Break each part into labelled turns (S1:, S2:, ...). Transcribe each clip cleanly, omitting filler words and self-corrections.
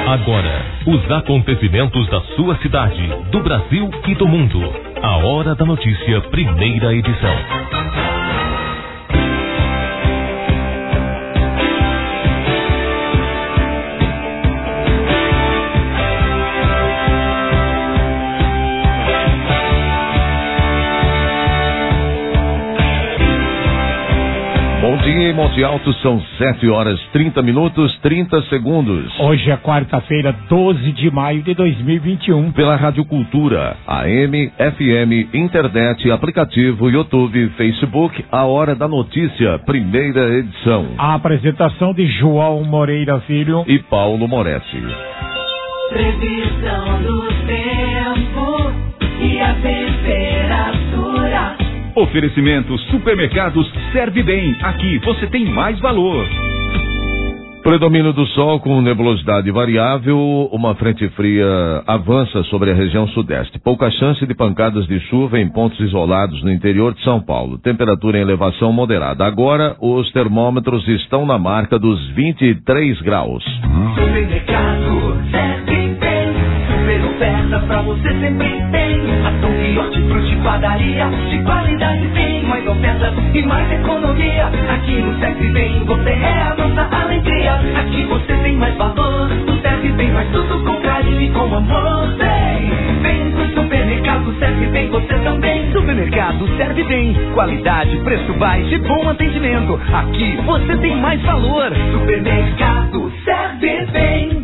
S1: Agora, os acontecimentos da sua cidade, do Brasil e do mundo. A Hora da Notícia, primeira edição.
S2: Bom dia, em Monte Alto, são 7h30, 30 segundos.
S3: Hoje é quarta-feira, 12 de maio de 2021.
S2: Pela Rádio Cultura, AM, FM, internet, aplicativo, YouTube, Facebook, a Hora da Notícia, primeira edição.
S3: A apresentação de João Moreira Filho
S2: e Paulo Moretti.
S4: Previsão do tempo e a temperatura.
S5: Oferecimento Supermercados Serve Bem. Aqui você tem mais valor.
S2: Predomínio do sol com nebulosidade variável. Uma frente fria avança sobre a região sudeste. Pouca chance de pancadas de chuva em pontos isolados no interior de São Paulo. Temperatura em elevação moderada. Agora os termômetros estão na marca dos 23 graus.
S4: Supermercado Serve Bem. Super oferta pra você sempre tem. Ação de hortifruti, padaria, de qualidade tem. Mais ofertas e mais economia. Aqui no Serve Bem você é a nossa alegria. Aqui você tem mais valor. No Serve Bem faz tudo com carinho e com amor. Vem pro supermercado Serve Bem, você também.
S5: Supermercado Serve Bem. Qualidade, preço baixo e bom atendimento. Aqui você tem mais valor.
S4: Supermercado Serve Bem.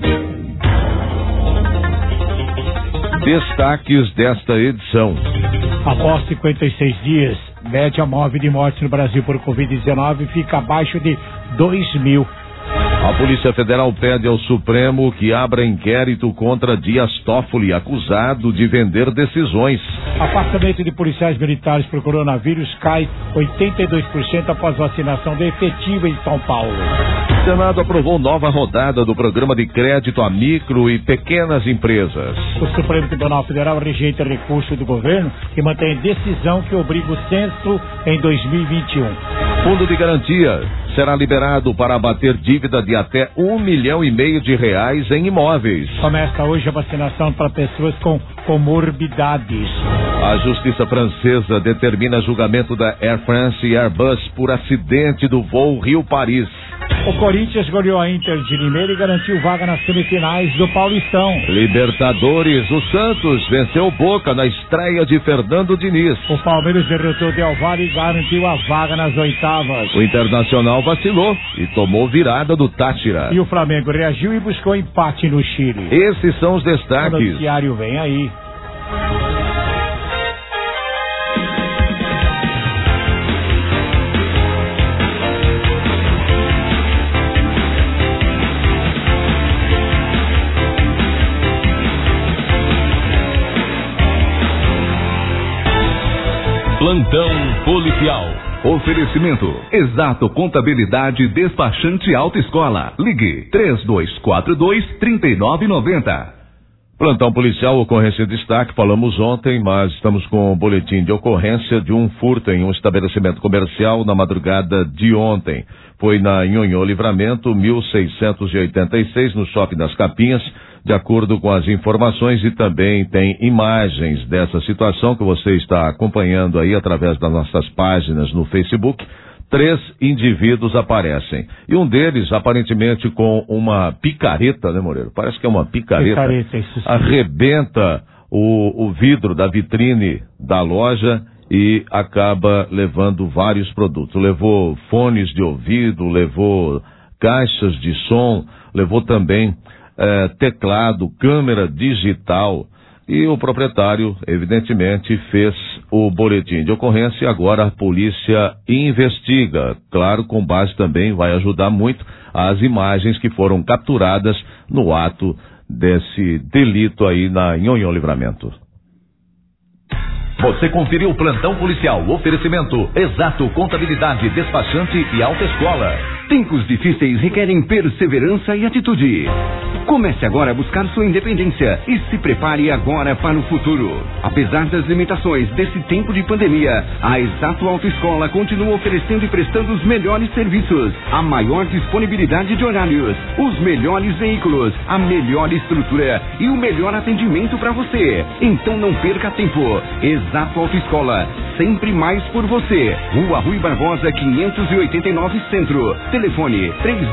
S2: Destaques desta edição.
S3: Após 56 dias, média móvel de mortes no Brasil por Covid-19 fica abaixo de 2.000.
S2: A Polícia Federal pede ao Supremo que abra inquérito contra Dias Toffoli, acusado de vender decisões.
S3: Afastamento de policiais militares por coronavírus cai 82% após vacinação efetiva em São Paulo.
S2: O Senado aprovou nova rodada do programa de crédito a micro e pequenas empresas.
S3: O Supremo Tribunal Federal rejeita recurso do governo que mantém decisão que obriga o censo em 2021.
S2: Fundo de garantia será liberado para abater dívida de até R$1,5 milhão em imóveis.
S3: Começa hoje a vacinação para pessoas com comorbidades.
S2: A Justiça Francesa determina julgamento da Air France e Airbus por acidente do voo Rio-Paris.
S3: O Corinthians goleou a Inter de Limeira e garantiu vaga nas semifinais do Paulistão.
S2: Libertadores, o Santos venceu Boca na estreia de Fernando Diniz.
S3: O Palmeiras derrotou Del Valle e garantiu a vaga nas oitavas.
S2: O Internacional vacilou e tomou virada do Táchira.
S3: E o Flamengo reagiu e buscou empate no Chile.
S2: Esses são os destaques.
S3: O noticiário vem aí.
S1: Plantão policial.
S5: Oferecimento Exato Contabilidade Despachante Autoescola. Ligue 3242-3990.
S2: Plantão policial, ocorrência em destaque, falamos ontem, mas estamos com um boletim de ocorrência de um furto em um estabelecimento comercial na madrugada de ontem. Foi na Nhonhô Livramento, 1686, no Shopping das Capinhas. De acordo com as informações, e também tem imagens dessa situação que você está acompanhando aí através das nossas páginas no Facebook. 3 indivíduos aparecem. E um deles, aparentemente com uma picareta, né, Moreira? Parece que é uma picareta.
S3: Isso sim.
S2: Arrebenta o vidro da vitrine da loja e acaba levando vários produtos. Levou fones de ouvido, levou caixas de som, levou também teclado, câmera digital, e o proprietário, evidentemente, fez o boletim de ocorrência e agora a polícia investiga. Claro, com base também vai ajudar muito as imagens que foram capturadas no ato desse delito aí na Nhonhô Livramento.
S5: Você conferiu o Plantão Policial. Oferecimento Exato Contabilidade Despachante e Autoescola. Tempos difíceis requerem perseverança e atitude.
S6: Comece agora a buscar sua independência e se prepare agora para o futuro. Apesar das limitações desse tempo de pandemia, a Exato Autoescola continua oferecendo e prestando os melhores serviços, a maior disponibilidade de horários, os melhores veículos, a melhor estrutura e o melhor atendimento para você. Então não perca tempo. Exato Autoescola, sempre mais por você. Rua Rui Barbosa 589 Centro. Telefone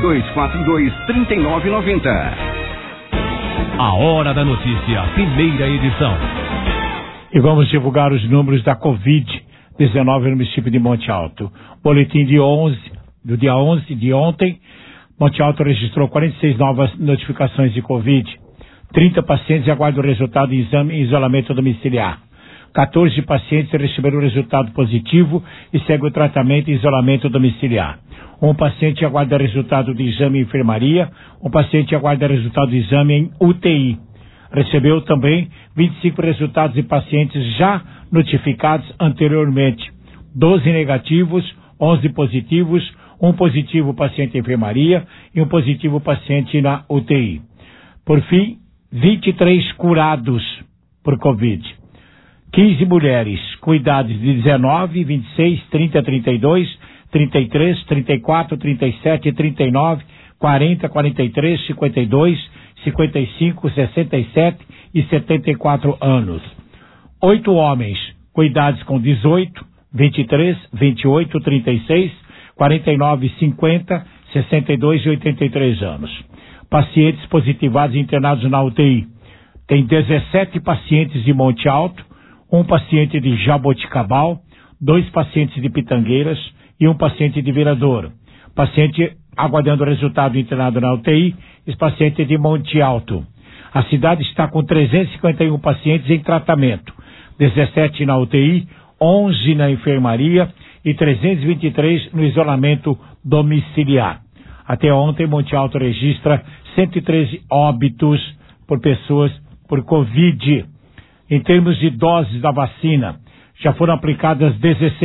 S6: 3242-3990.
S1: A Hora da Notícia, primeira edição.
S3: E vamos divulgar os números da Covid-19 no município de Monte Alto. Boletim do dia 11 de ontem, Monte Alto registrou 46 novas notificações de Covid. 30 pacientes aguardam o resultado do exame em isolamento domiciliar. 14 pacientes receberam o resultado positivo e seguem o tratamento em isolamento domiciliar. Um paciente aguarda resultado do exame em enfermaria. Um paciente aguarda resultado do exame em UTI. Recebeu também 25 resultados de pacientes já notificados anteriormente. 12 negativos, 11 positivos, um positivo paciente em enfermaria e um positivo paciente na UTI. Por fim, 23 curados por Covid. 15 mulheres com idades de 19, 26, 30, 32, 33, 34, 37, 39, 40, 43, 52, 55, 67 e 74 anos. 8 homens com idades com 18, 23, 28, 36, 49, 50, 62 e 83 anos. Pacientes positivados e internados na UTI. Tem 17 pacientes de Monte Alto, um paciente de Jaboticabal, 2 pacientes de Pitangueiras e um paciente de Viradouro. Paciente aguardando o resultado internado na UTI, esse paciente de Monte Alto. A cidade está com 351 pacientes em tratamento, 17 na UTI, 11 na enfermaria e 323 no isolamento domiciliar. Até ontem, Monte Alto registra 113 óbitos por pessoas por Covid. Em termos de doses da vacina, já foram aplicadas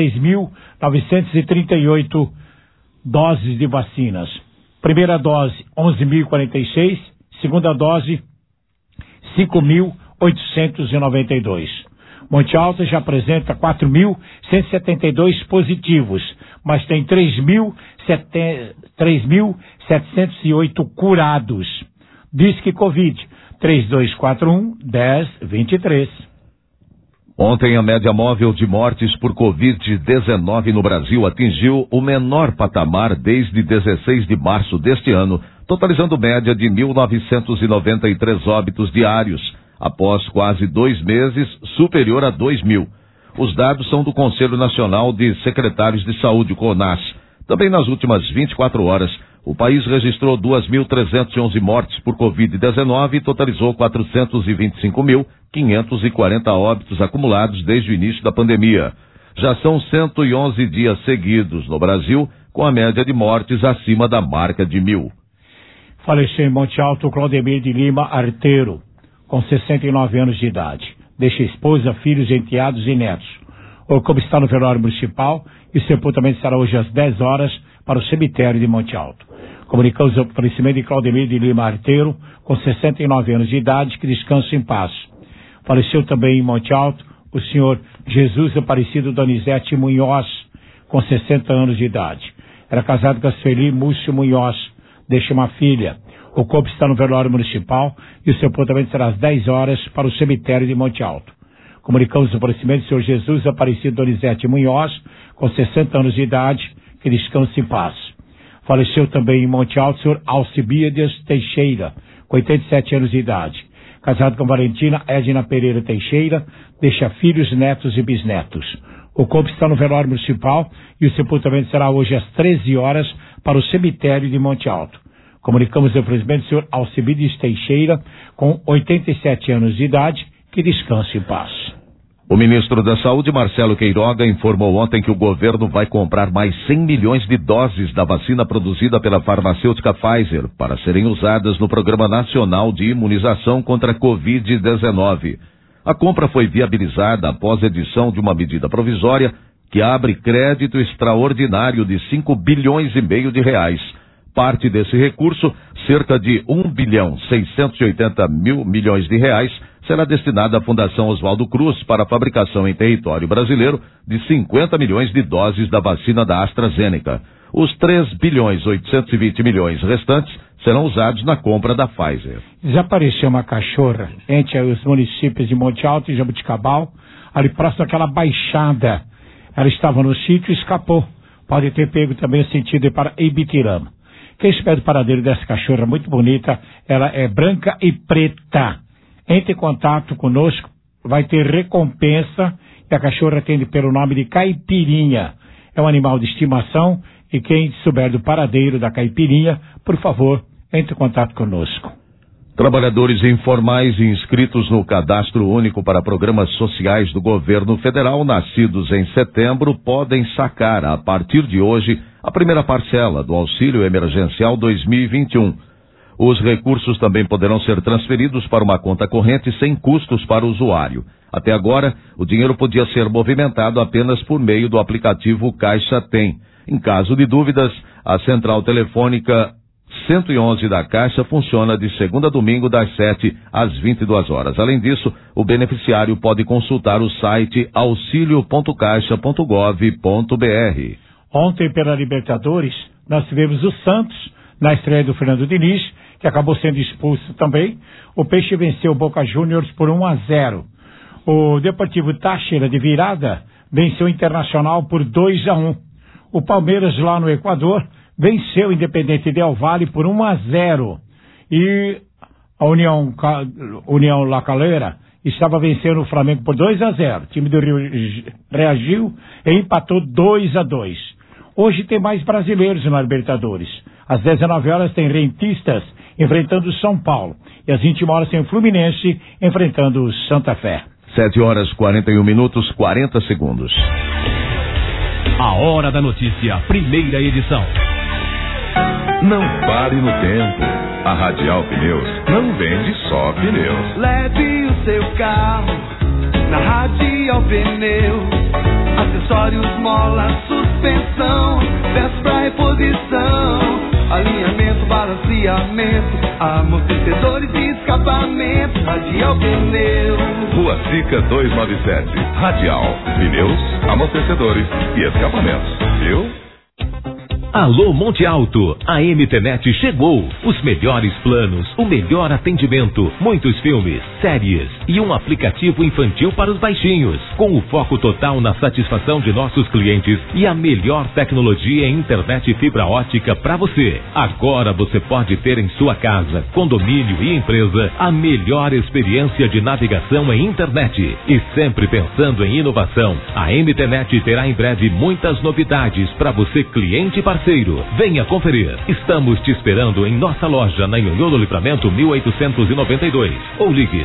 S3: 16.938 doses de vacinas. Primeira dose, 11.046. Segunda dose, 5.892. Monte Alto já apresenta 4.172 positivos, mas tem 3.708 curados. Disque Covid, 3241-1023.
S2: Ontem, a média móvel de mortes por Covid-19 no Brasil atingiu o menor patamar desde 16 de março deste ano, totalizando média de 1.993 óbitos diários, após quase 2 meses, superior a 2.000. Os dados são do Conselho Nacional de Secretários de Saúde, CONAS. Também nas últimas 24 horas, o país registrou 2.311 mortes por Covid-19 e totalizou 425.540 óbitos acumulados desde o início da pandemia. Já são 111 dias seguidos no Brasil, com a média de mortes acima da marca de 1.000.
S3: Faleceu em Monte Alto Claudemir de Lima Arteiro, com 69 anos de idade. Deixa esposa, filhos, enteados e netos. O corpo está no velório municipal e o sepultamento será hoje às 10 horas para o cemitério de Monte Alto. Comunicamos o falecimento de Claudemir de Lima Arteiro, com 69 anos de idade, que descansa em paz. Faleceu também em Monte Alto o senhor Jesus Aparecido Donizete Munhoz, com 60 anos de idade. Era casado com a Sueli Múcio Munhoz, deixa uma filha. O corpo está no velório municipal e o sepultamento será às 10 horas para o cemitério de Monte Alto. Comunicamos o falecimento do senhor Jesus Aparecido Donizete Munhoz, com 60 anos de idade, que descansa em paz. Faleceu também em Monte Alto o senhor Alcibiades Teixeira, com 87 anos de idade. Casado com Valentina Edna Pereira Teixeira, deixa filhos, netos e bisnetos. O corpo está no velório municipal e o sepultamento será hoje às 13 horas para o cemitério de Monte Alto. Comunicamos o falecimento do senhor Alcibiades Teixeira, com 87 anos de idade, que descanse em paz.
S2: O ministro da Saúde, Marcelo Queiroga, informou ontem que o governo vai comprar mais 100 milhões de doses da vacina produzida pela farmacêutica Pfizer para serem usadas no Programa Nacional de Imunização contra a Covid-19. A compra foi viabilizada após a edição de uma medida provisória que abre crédito extraordinário de 5,5 bilhões de reais. Parte desse recurso cerca de 1.680 bilhões será destinada à Fundação Oswaldo Cruz para a fabricação em território brasileiro de 50 milhões de doses da vacina da AstraZeneca. Os 3.820 bilhões restantes serão usados na compra da Pfizer.
S3: Desapareceu uma cachorra entre os municípios de Monte Alto e Jabuticabal, ali próximo daquela baixada. Ela estava no sítio e escapou. Pode ter pego também o sentido para Ibitirama. Quem espera o paradeiro dessa cachorra muito bonita, ela é branca e preta. Entre em contato conosco, vai ter recompensa, e a cachorra atende pelo nome de Caipirinha. É um animal de estimação, e quem souber do paradeiro da Caipirinha, por favor, entre em contato conosco.
S2: Trabalhadores informais inscritos no Cadastro Único para Programas Sociais do Governo Federal, nascidos em setembro, podem sacar, a partir de hoje, a primeira parcela do Auxílio Emergencial 2021. Os recursos também poderão ser transferidos para uma conta corrente sem custos para o usuário. Até agora, o dinheiro podia ser movimentado apenas por meio do aplicativo Caixa Tem. Em caso de dúvidas, a central telefônica 111 da Caixa funciona de segunda a domingo das 7 às 22 horas. Além disso, o beneficiário pode consultar o site auxilio.caixa.gov.br.
S3: Ontem, pela Libertadores, nós tivemos o Santos na estreia do Fernando Diniz, que acabou sendo expulso também. O Peixe venceu o Boca Juniors por 1-0. O Deportivo Táchira, de virada, venceu o Internacional por 2-1. O Palmeiras, lá no Equador, venceu o Independente Del Valle por 1-0. E a União La Calera estava vencendo o Flamengo por 2-0. O time do Rio reagiu e empatou 2-2. Hoje tem mais brasileiros na Libertadores. Às 19 horas tem Rentistas enfrentando o São Paulo. E às 21 horas tem o Fluminense enfrentando o Santa Fé.
S2: 7 horas 41 minutos 40 segundos.
S1: A Hora da Notícia, primeira edição.
S7: Não pare no tempo. A Radial Pneus não vende só pneus.
S4: Leve o seu carro na Radial Pneus. Acessórios, mola, suspensão, peças pra reposição, alinhamento, balanceamento, amortecedores e escapamento. Radial Pneus.
S7: Rua Sica 297. Radial Pneus, amortecedores e escapamentos. Viu?
S1: Alô Monte Alto, a MTNet chegou. Os melhores planos, o melhor atendimento, muitos filmes, séries e um aplicativo infantil para os baixinhos, com o foco total na satisfação de nossos clientes e a melhor tecnologia em internet fibra ótica para você. Agora você pode ter em sua casa, condomínio e empresa a melhor experiência de navegação em internet. E sempre pensando em inovação, a MTNet terá em breve muitas novidades para você, cliente e parceiro. Venha conferir. Estamos te esperando em nossa loja na Nhonhô do Livramento 1892. Ou ligue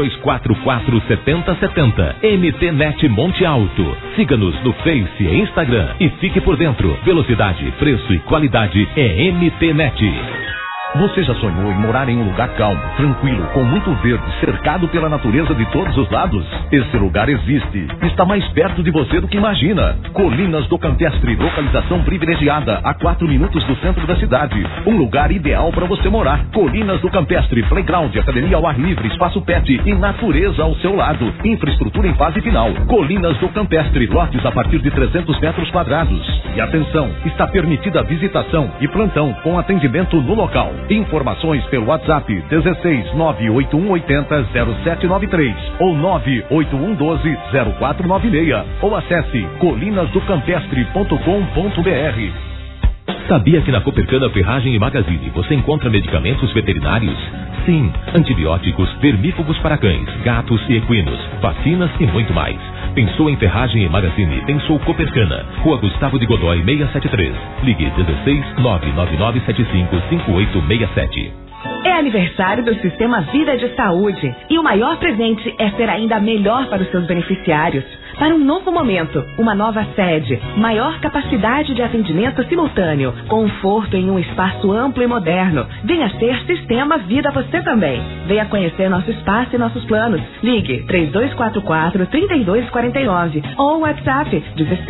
S1: 3244-7070. MTNet Monte Alto. Siga-nos no Face e Instagram e fique por dentro. Velocidade, preço e qualidade é MTNet.
S8: Você já sonhou em morar em um lugar calmo, tranquilo, com muito verde, cercado pela natureza de todos os lados? Esse lugar existe. Está mais perto de você do que imagina. Colinas do Campestre, localização privilegiada, a 4 minutos do centro da cidade. Um lugar ideal para você morar. Colinas do Campestre, playground, academia ao ar livre, espaço pet e natureza ao seu lado. Infraestrutura em fase final. Colinas do Campestre, lotes a partir de 300 metros quadrados. E atenção, está permitida a visitação e plantão com atendimento no local. Informações pelo WhatsApp 16 98180 0793 ou 98112 0496 ou acesse colinasdocampestre.com.br.
S1: Sabia que na Copercana Ferragem e Magazine você encontra medicamentos veterinários? Sim, antibióticos, vermífugos para cães, gatos e equinos, vacinas e muito mais. Pensou em Ferragem e Magazine? Pensou Copercana, Rua Gustavo de Godoy 673. Ligue 16 99975 5867.
S9: É aniversário do Sistema Vida de Saúde e o maior presente é ser ainda melhor para os seus beneficiários. para um novo momento, uma nova sede, maior capacidade de atendimento simultâneo, conforto em um espaço amplo e moderno. Venha ser Sistema Vida você também. Venha conhecer nosso espaço e nossos planos. Ligue 3244-3249 ou WhatsApp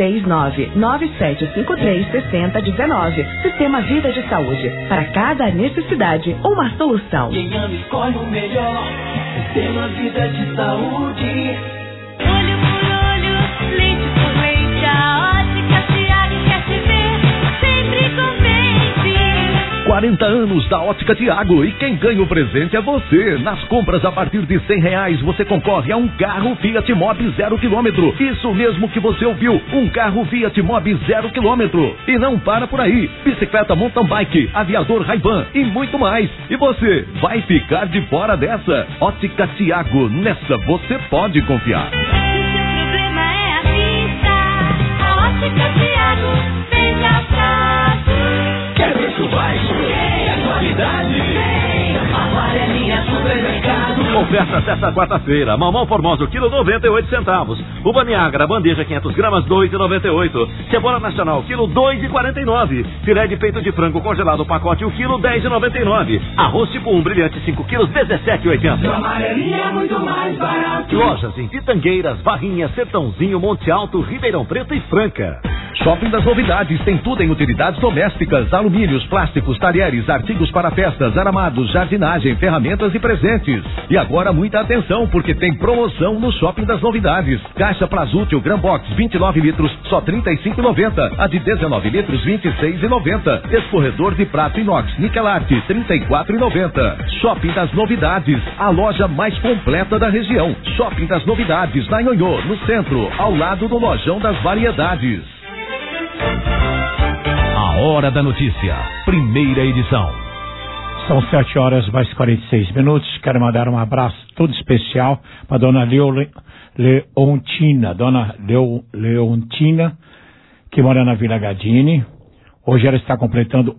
S9: 16997536019. Sistema Vida de Saúde. Para cada necessidade, uma solução.
S4: Quem ama escolhe o melhor. Sistema Vida de Saúde.
S10: Olho por olho, leite por leite, a Ótica Tiago quer te ver, sempre contente.
S8: 40 anos da Ótica Tiago e quem ganha o presente é você. Nas compras a partir de R$100 você concorre a um carro Fiat Mobi 0 km. Isso mesmo que você ouviu, um carro Fiat Mobi 0 km. E não para por aí, bicicleta mountain bike, aviador Ray-Ban e muito mais. E você vai ficar de fora dessa. Ótica Tiago, nessa você pode confiar.
S10: Se o problema é a vista, a Ótica Tiago vem pra casa.
S4: Quer preço baixo? É qualidade? Amarelinha Supermercado.
S11: Ofertas desta quarta-feira. Mamão formoso, quilo 98 centavos. Uva Niagara, bandeja 500 gramas, 2,98. Cebola nacional, quilo 2,49. Filé de peito de frango congelado, pacote, o quilo 10,99. Arroz tipo 1 brilhante, 5 quilos, 17,80.
S4: Amarelinha é muito mais barato.
S11: Lojas em Pitangueiras, Barrinha, Sertãozinho, Monte Alto, Ribeirão Preto e Franca.
S8: Shopping das Novidades tem tudo em utilidades domésticas, alumínios, plásticos, talheres, artigos para festas, aramados, jardinagem, ferramentas e presentes. E agora muita atenção, porque tem promoção no Shopping das Novidades. Caixa Plasútil Gran Box 29 litros, só R$ 35,90. A de 19 litros, R$ 26,90. Escorredor de prato inox Nikelart, R$ 34,90. Shopping das Novidades, a loja mais completa da região. Shopping das Novidades, na Nhonhô, no centro, ao lado do Lojão das Variedades.
S1: A Hora da Notícia, primeira edição.
S3: São 7h mais 46. Quero mandar um abraço todo especial para dona Leontina. Dona Leontina, que mora na Vila Gadini. Hoje ela está completando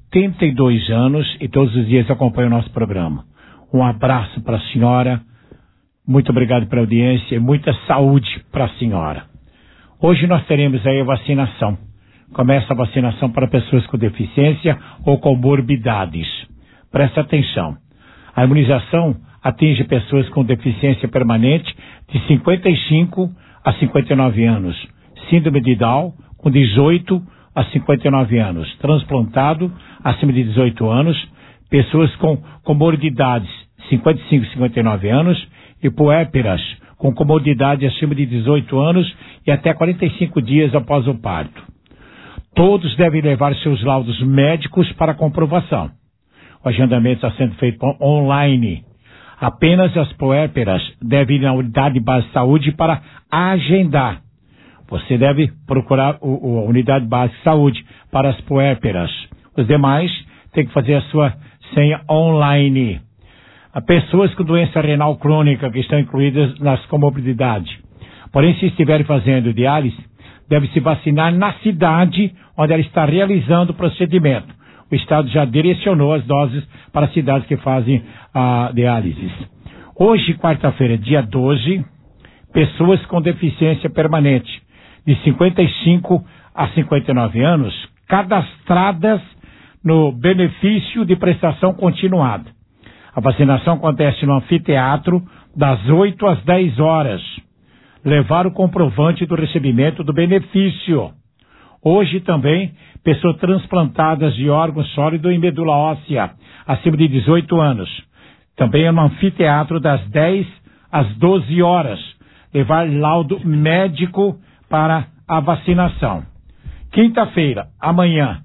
S3: 82 anos e todos os dias acompanha o nosso programa. Um abraço para a senhora. Muito obrigado pela audiência e muita saúde para a senhora. Hoje nós teremos aí a vacinação. Começa a vacinação para pessoas com deficiência ou comorbidades. Presta atenção. A imunização atinge pessoas com deficiência permanente de 55 a 59 anos. Síndrome de Down com 18 a 59 anos. Transplantado acima de 18 anos. Pessoas com comorbidades 55 a 59 anos. E puérperas com comorbidade acima de 18 anos e até 45 dias após o parto. Todos devem levar seus laudos médicos para comprovação. O agendamento está sendo feito online. Apenas as puérperas devem ir na unidade de base de saúde para agendar. Você deve procurar a unidade base de saúde para as puérperas. Os demais têm que fazer a sua senha online. Há pessoas com doença renal crônica que estão incluídas nas comorbidades. Porém, se estiverem fazendo diálise, deve se vacinar na cidade onde ela está realizando o procedimento. O Estado já direcionou as doses para as cidades que fazem a diálise. Hoje, quarta-feira, dia 12, pessoas com deficiência permanente de 55 a 59 anos cadastradas no benefício de prestação continuada. A vacinação acontece no anfiteatro das 8 às 10 horas. Levar o comprovante do recebimento do benefício. Hoje também, pessoas transplantadas de órgão sólido e medula óssea, acima de 18 anos. Também é no anfiteatro das 10 às 12 horas. Levar laudo médico para a vacinação. Quinta-feira, amanhã,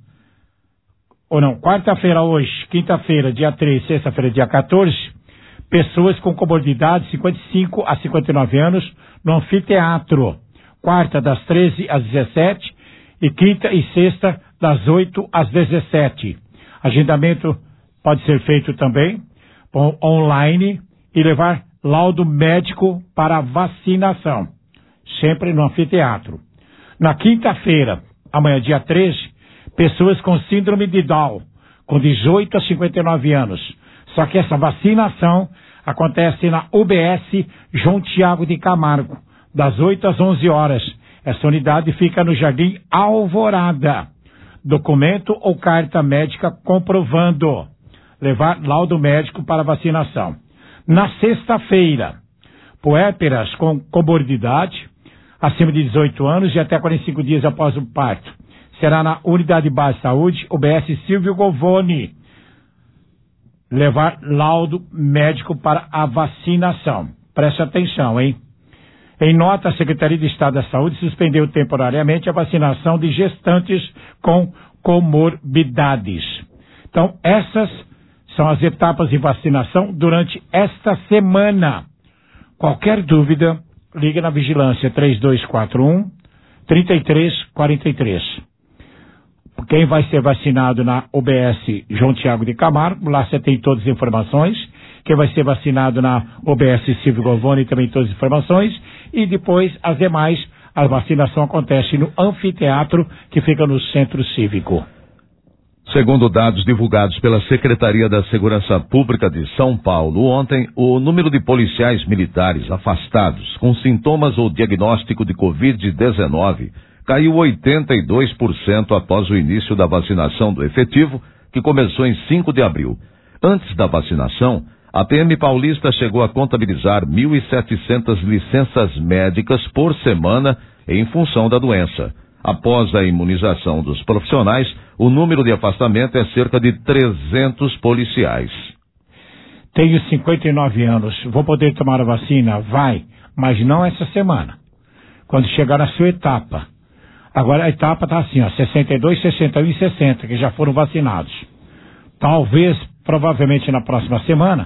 S3: ou não, quarta-feira hoje, quinta-feira, dia 3, sexta-feira, dia 14, pessoas com comorbidade 55 a 59 anos no anfiteatro. Quarta, das 13 às 17 e quinta e sexta, das 8 às 17. Agendamento pode ser feito também online e levar laudo médico para vacinação. Sempre no anfiteatro. Na quinta-feira, amanhã, dia 13, pessoas com síndrome de Down, com 18 a 59 anos. Só que essa vacinação acontece na UBS João Tiago de Camargo, das 8 às 11 horas. Essa unidade fica no Jardim Alvorada. Documento ou carta médica comprovando. Levar laudo médico para vacinação. Na sexta-feira, puérperas com comorbidade, acima de 18 anos e até 45 dias após o parto. Será na Unidade Básica de Saúde, UBS Silvio Govoni. Levar laudo médico para a vacinação. Preste atenção, hein? Em nota, a Secretaria de Estado da Saúde suspendeu temporariamente a vacinação de gestantes com comorbidades. Então, essas são as etapas de vacinação durante esta semana. Qualquer dúvida, ligue na Vigilância 3241-3343. Quem vai ser vacinado na UBS João Tiago de Camargo, lá você tem todas as informações. Quem vai ser vacinado na UBS Silvio Govoni, também todas as informações. E depois, as demais, a vacinação acontece no anfiteatro, que fica no Centro Cívico.
S2: Segundo dados divulgados pela Secretaria da Segurança Pública de São Paulo, ontem, o número de policiais militares afastados com sintomas ou diagnóstico de Covid-19 caiu 82% após o início da vacinação do efetivo, que começou em 5 de abril. Antes da vacinação, a PM paulista chegou a contabilizar 1.700 licenças médicas por semana em função da doença. Após a imunização dos profissionais, o número de afastamento é cerca de 300 policiais.
S3: Tenho 59 anos, vou poder tomar a vacina? Vai, mas não essa semana. Quando chegar na sua etapa. Agora a etapa está assim, ó, 62, 61 e 60, que já foram vacinados. Talvez, provavelmente na próxima semana,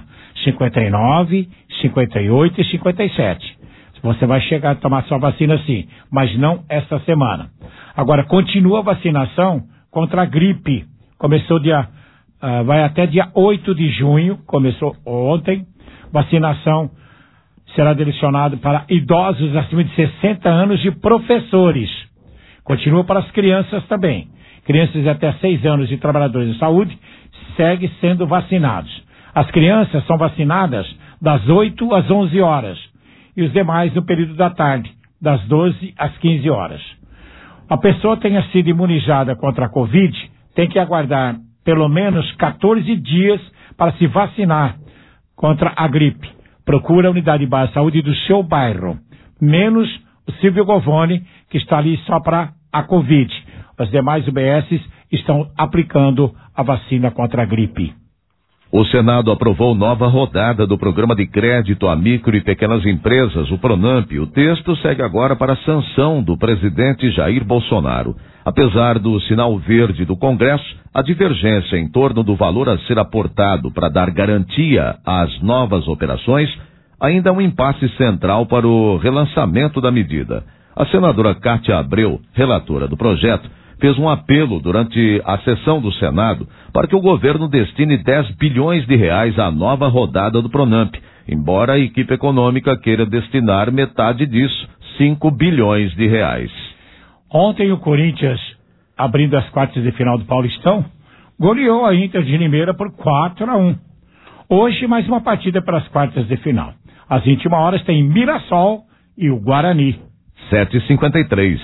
S3: 59, 58 e 57. Você vai chegar a tomar sua vacina sim, mas não esta semana. Agora, continua a vacinação contra a gripe. Começou vai até dia 8 de junho, começou ontem. Vacinação será direcionada para idosos acima de 60 anos e professores. Continua para as crianças também. Crianças de até 6 anos e trabalhadores de saúde seguem sendo vacinados. As crianças são vacinadas das 8 às 11 horas. E os demais no período da tarde, das 12 às 15 horas. A pessoa tenha sido imunizada contra a Covid, tem que aguardar pelo menos 14 dias para se vacinar contra a gripe. Procura a unidade básica de saúde do seu bairro, menos o Silvio Govoni, que está ali só para a Covid. Os demais UBSs estão aplicando a vacina contra a gripe.
S2: O Senado aprovou nova rodada do Programa de Crédito a Micro e Pequenas Empresas, o PRONAMP. O texto segue agora para a sanção do presidente Jair Bolsonaro. Apesar do sinal verde do Congresso, a divergência em torno do valor a ser aportado para dar garantia às novas operações ainda é um impasse central para o relançamento da medida. A senadora Cátia Abreu, relatora do projeto, fez um apelo durante a sessão do Senado para que o governo destine 10 bilhões de reais à nova rodada do PRONAMP, embora a equipe econômica queira destinar metade disso, 5 bilhões de reais.
S3: Ontem o Corinthians, abrindo as quartas de final do Paulistão, goleou a Inter de Limeira por 4-1. Hoje mais uma partida para as quartas de final. Às 21 horas tem Mirassol e o Guarani.
S2: 7h53.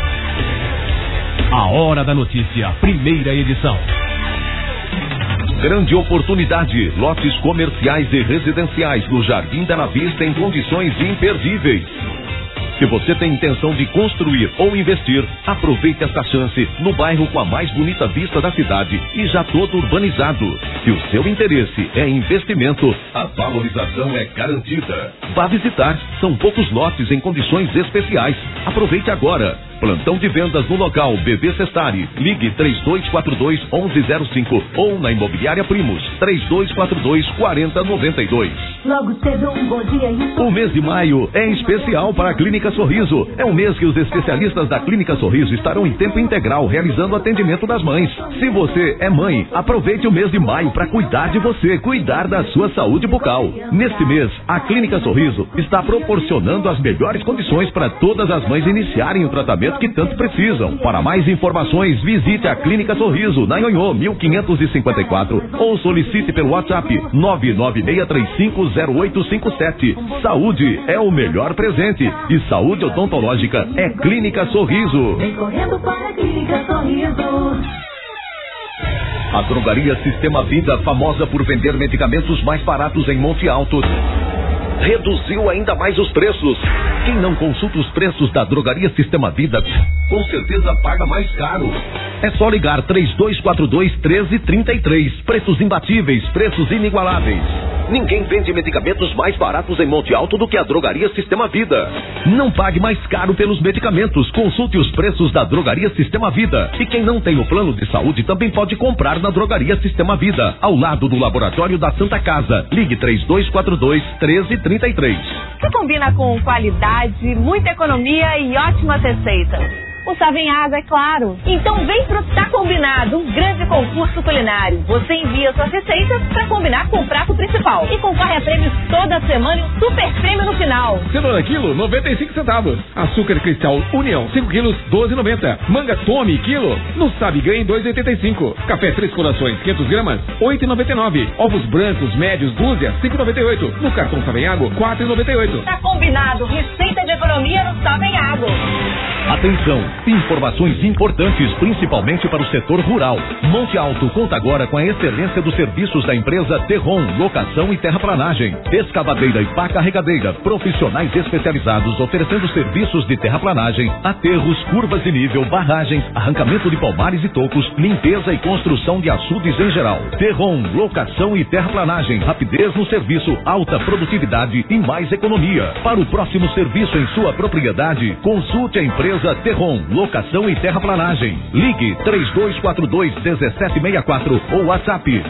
S1: A Hora da Notícia, primeira edição.
S8: Grande oportunidade, lotes comerciais e residenciais no Jardim Bela Vista em condições imperdíveis. Se você tem intenção de construir ou investir, aproveite esta chance no bairro com a mais bonita vista da cidade e já todo urbanizado. Se o seu interesse é investimento, a valorização é garantida. Vá visitar, são poucos lotes em condições especiais. Aproveite agora. Plantão de vendas no local BB Cestari. Ligue 3242-1105 ou na Imobiliária Primos 3242-4092.
S10: Logo cedo, um bom dia e
S8: O mês de maio é especial para a Clínica Sorriso. É um mês que os especialistas da Clínica Sorriso estarão em tempo integral realizando atendimento das mães. Se você é mãe, aproveite o mês de maio para cuidar de você, cuidar da sua saúde bucal. Neste mês, a Clínica Sorriso está proporcionando as melhores condições para todas as mães iniciarem o tratamento que tanto precisam. Para mais informações, visite a Clínica Sorriso, na Nhonhô, 1554, ou solicite pelo WhatsApp 99635 0857. Saúde é o melhor presente e saúde odontológica é Clínica Sorriso.
S4: Vem correndo para a Clínica Sorriso.
S8: A Drogaria Sistema Vida, famosa por vender medicamentos mais baratos em Monte Alto, reduziu ainda mais os preços. Quem não consulta os preços da Drogaria Sistema Vida, com certeza paga mais caro. É só ligar 3242-1333. Preços imbatíveis, preços inigualáveis. Ninguém vende medicamentos mais baratos em Monte Alto do que a Drogaria Sistema Vida. Não pague mais caro pelos medicamentos. Consulte os preços da Drogaria Sistema Vida. E quem não tem o plano de saúde também pode comprar na Drogaria Sistema Vida, ao lado do Laboratório da Santa Casa. Ligue 3242-1333.
S12: Que combina com qualidade, muita economia e ótimas receitas. O Savenhago, é claro. Então vem pro Tá Combinado, um grande concurso culinário. Você envia suas receitas pra combinar com o prato principal. E concorre a prêmios toda semana e um super prêmio no final.
S13: Cenoura quilo, 95 centavos. Açúcar cristal União, 5 quilos, 12,90. Manga Tome, quilo, no Sabe Ganhe, 2,85. Café Três Corações, 500 gramas, 8,99. Ovos brancos, médios, dúzia, 5,98. No cartão Savenhago, 4,98.
S12: Tá Combinado, receita de economia no Savenhago.
S8: Atenção, informações importantes, principalmente para o setor rural. Monte Alto conta agora com a excelência dos serviços da empresa Terron, locação e terraplanagem, escavadeira e pá carregadeira, profissionais especializados oferecendo serviços de terraplanagem, aterros, curvas de nível, barragens, arrancamento de palmares e tocos, limpeza e construção de açudes em geral. Terron, locação e terraplanagem, rapidez no serviço, alta produtividade e mais economia. Para o próximo serviço em sua propriedade, consulte a empresa Terron, locação e terraplanagem. Ligue 3242-1764 ou WhatsApp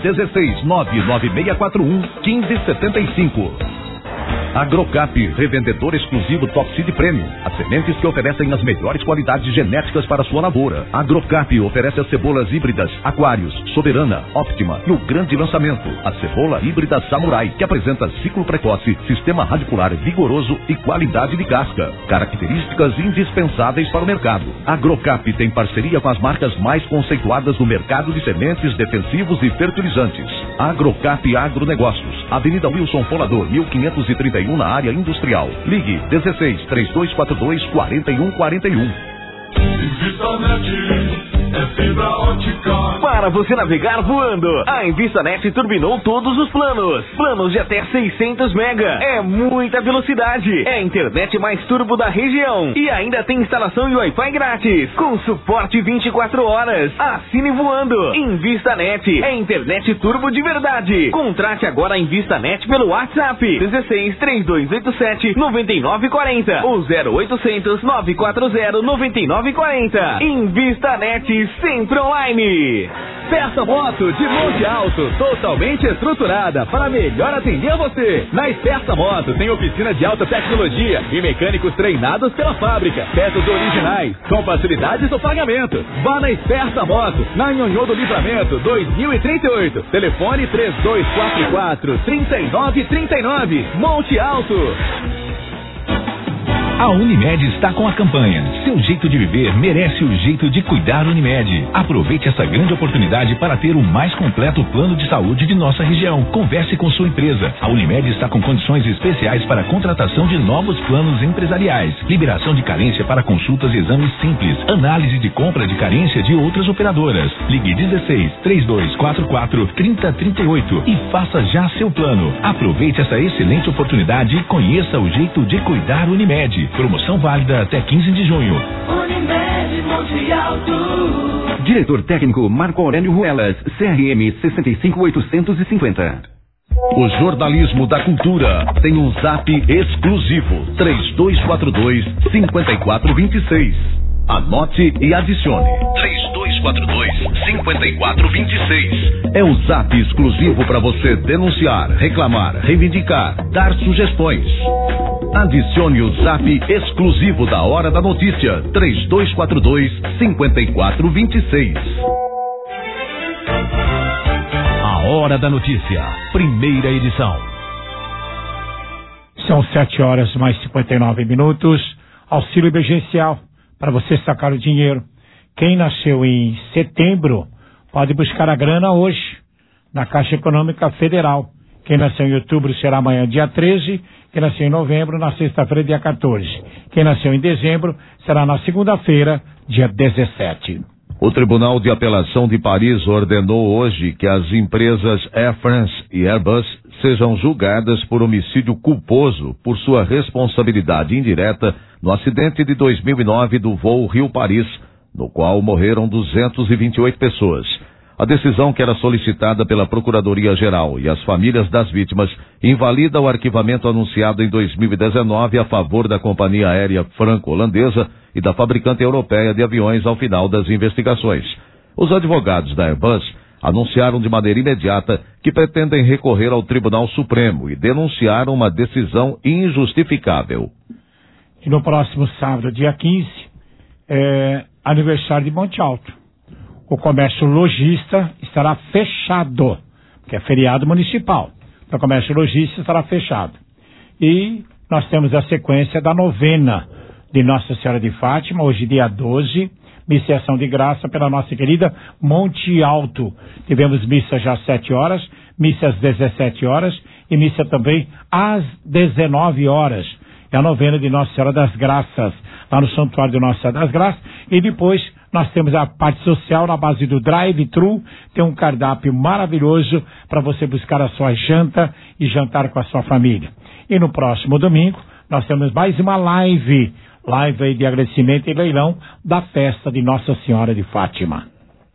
S8: 1699641-1575. Agrocap, revendedor exclusivo Top Seed Premium. As sementes que oferecem as melhores qualidades genéticas para sua lavoura. Agrocap oferece as cebolas híbridas Aquários, Soberana, Optima e o grande lançamento, a cebola híbrida Samurai, que apresenta ciclo precoce, sistema radicular vigoroso e qualidade de casca. Características indispensáveis para o mercado. Agrocap tem parceria com as marcas mais conceituadas do mercado de sementes, defensivos e fertilizantes. Agrocap Agronegócios, Avenida Wilson Folador, 1531, na área industrial. Ligue 16-3242-4141.
S4: É fibra ótica.
S5: Para você navegar voando, a InvistaNet turbinou todos os planos. Planos de até 600 mega. É muita velocidade. É a internet mais turbo da região. E ainda tem instalação e Wi-Fi grátis. Com suporte 24 horas. Assine voando. InvistaNet. É internet turbo de verdade. Contrate agora a InvistaNet pelo WhatsApp 16-3287-9940 ou 0800-940-9940. InvistaNet sempre online.
S14: Peça Moto de Monte Alto, totalmente estruturada para melhor atender você. Na Esperta Moto tem oficina de alta tecnologia e mecânicos treinados pela fábrica. Peças originais, com facilidades no pagamento. Vá na Esperta Moto, na Nhonhô do Livramento, 2038. Telefone 3244-3939. Monte Alto.
S15: A Unimed está com a campanha Seu jeito de viver merece o jeito de cuidar. Unimed. Aproveite essa grande oportunidade para ter o mais completo plano de saúde de nossa região. Converse com sua empresa. A Unimed está com condições especiais para a contratação de novos planos empresariais. Liberação de carência para consultas e exames simples. Análise de compra de carência de outras operadoras. Ligue 16-3244-3038 e faça já seu plano. Aproveite essa excelente oportunidade e conheça o jeito de cuidar. Unimed. Promoção válida até 15 de junho.
S4: Unimed Monte Alto.
S6: Diretor técnico Marco Aurélio Ruelas, CRM 65850.
S8: O jornalismo da cultura tem um zap exclusivo 3242-5426. Anote e adicione 3242-5426. É o zap exclusivo para você denunciar, reclamar, reivindicar, dar sugestões. Adicione o zap exclusivo da Hora da Notícia 3242-5426.
S1: A Hora da Notícia, primeira edição.
S3: São 7h mais 59. Auxílio emergencial para você sacar o dinheiro. Quem nasceu em setembro pode buscar a grana hoje na Caixa Econômica Federal. Quem nasceu em outubro será amanhã, dia 13. Quem nasceu em novembro, na sexta-feira, dia 14. Quem nasceu em dezembro será na segunda-feira, dia 17.
S2: O Tribunal de Apelação de Paris ordenou hoje que as empresas Air France e Airbus sejam julgadas por homicídio culposo por sua responsabilidade indireta no acidente de 2009 do voo Rio-Paris, no qual morreram 228 pessoas. A decisão, que era solicitada pela Procuradoria-Geral e as famílias das vítimas, invalida o arquivamento anunciado em 2019 a favor da companhia aérea franco-holandesa e da fabricante europeia de aviões ao final das investigações. Os advogados da Airbus anunciaram de maneira imediata que pretendem recorrer ao Tribunal Supremo e denunciaram uma decisão injustificável.
S3: E no próximo sábado, dia 15, é aniversário de Monte Alto. O comércio lojista estará fechado, que é feriado municipal. Então, o comércio lojista estará fechado. E nós temos a sequência da novena de Nossa Senhora de Fátima, hoje dia 12, missa e ação de graça pela nossa querida Monte Alto. Tivemos missa já às 7 horas, missa às 17 horas e missa também às 19 horas. É a novena de Nossa Senhora das Graças, lá no Santuário de Nossa Senhora das Graças. E depois nós temos a parte social na base do drive-thru, tem um cardápio maravilhoso para você buscar a sua janta e jantar com a sua família. E no próximo domingo nós temos mais uma live aí de agradecimento e leilão da festa de Nossa Senhora de Fátima.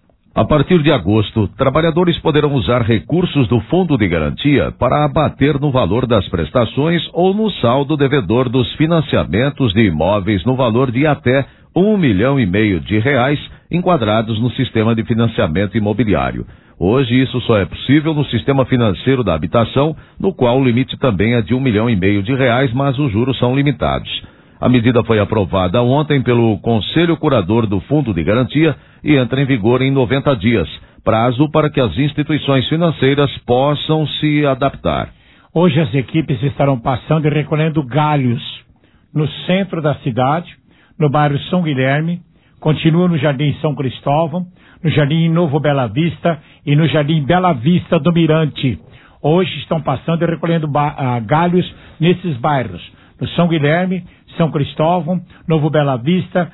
S2: A partir de agosto, trabalhadores poderão usar recursos do Fundo de Garantia para abater no valor das prestações ou no saldo devedor dos financiamentos de imóveis no valor de até R$1,5 milhão de reais enquadrados no sistema de financiamento imobiliário. Hoje isso só é possível no sistema financeiro da habitação, no qual o limite também é de R$1,5 milhão de reais, mas os juros são limitados. A medida foi aprovada ontem pelo Conselho Curador do Fundo de Garantia e entra em vigor em 90 dias, prazo para que as instituições financeiras possam se adaptar.
S3: Hoje as equipes estarão passando e recolhendo galhos no centro da cidade, no bairro São Guilherme, continua no Jardim São Cristóvão, no Jardim Novo Bela Vista e no Jardim Bela Vista do Mirante. Hoje estão passando e recolhendo galhos nesses bairros, no São Guilherme, São Cristóvão, Novo Bela Vista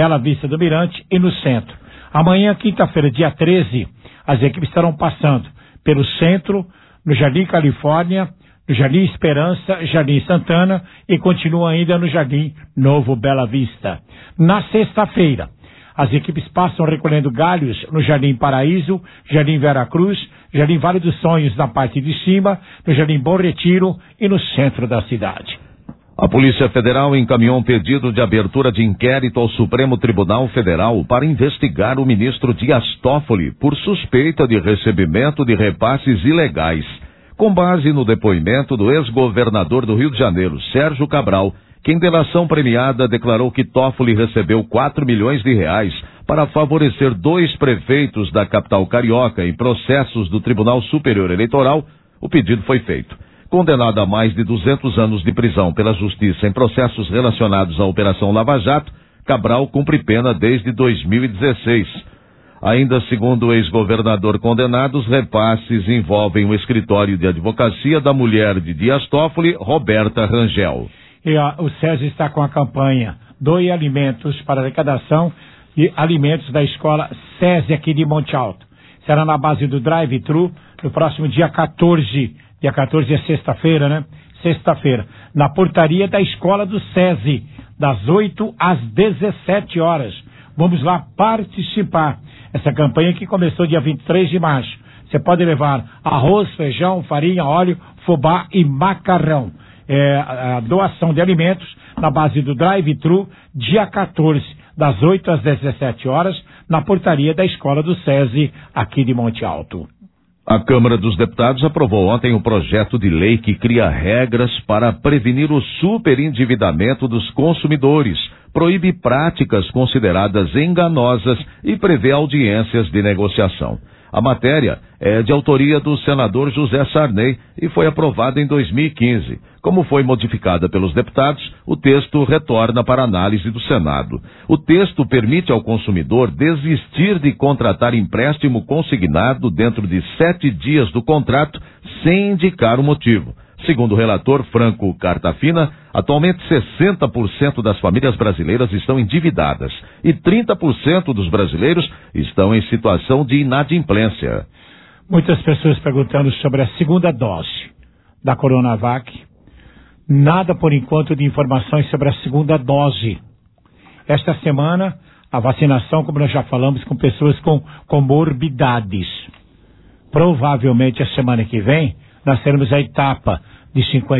S3: do Mirante e no centro. Amanhã, quinta-feira, dia 13, as equipes estarão passando pelo centro, no Jardim Califórnia, no Jardim Esperança, Jardim Santana e continuam ainda no Jardim Novo Bela Vista. Na sexta-feira, as equipes passam recolhendo galhos no Jardim Paraíso, Jardim Vera Cruz, Jardim Vale dos Sonhos na parte de cima, no Jardim Bom Retiro e no centro da cidade.
S2: A Polícia Federal encaminhou um pedido de abertura de inquérito ao Supremo Tribunal Federal para investigar o ministro Dias Toffoli por suspeita de recebimento de repasses ilegais, com base no depoimento do ex-governador do Rio de Janeiro, Sérgio Cabral, que em delação premiada declarou que Toffoli recebeu R$4 milhões para favorecer 2 prefeitos da capital carioca em processos do Tribunal Superior Eleitoral. O pedido foi feito. Condenado a mais de 200 anos de prisão pela Justiça em processos relacionados à Operação Lava Jato, Cabral cumpre pena desde 2016. Ainda segundo o ex-governador condenado, os repasses envolvem o escritório de advocacia da mulher de Dias Toffoli, Roberta Rangel.
S3: E o SESI está com a campanha Doe Alimentos para arrecadação de alimentos da escola SESI aqui de Monte Alto. Será na base do drive-thru no próximo dia 14. Dia 14 é sexta-feira, né? Sexta-feira. Na portaria da escola do SESI, das 8 às 17 horas. Vamos lá participar. Essa campanha que começou dia 23 de março. Você pode levar arroz, feijão, farinha, óleo, fubá e macarrão. A doação de alimentos na base do drive-thru, dia 14, das 8 às 17 horas, na portaria da escola do SESI, aqui de Monte Alto.
S2: A Câmara dos Deputados aprovou ontem um projeto de lei que cria regras para prevenir o superendividamento dos consumidores, proíbe práticas consideradas enganosas e prevê audiências de negociação. A matéria é de autoria do senador José Sarney e foi aprovada em 2015. Como foi modificada pelos deputados, o texto retorna para análise do Senado. O texto permite ao consumidor desistir de contratar empréstimo consignado dentro de 7 dias do contrato, sem indicar o motivo. Segundo o relator Franco Cartafina, atualmente 60% das famílias brasileiras estão endividadas e 30% dos brasileiros estão em situação de inadimplência.
S3: Muitas pessoas perguntando sobre a segunda dose da Coronavac. Nada por enquanto de informações sobre a segunda dose. Esta semana, a vacinação, como nós já falamos, com pessoas com comorbidades. Provavelmente a semana que vem, nós teremos a etapa de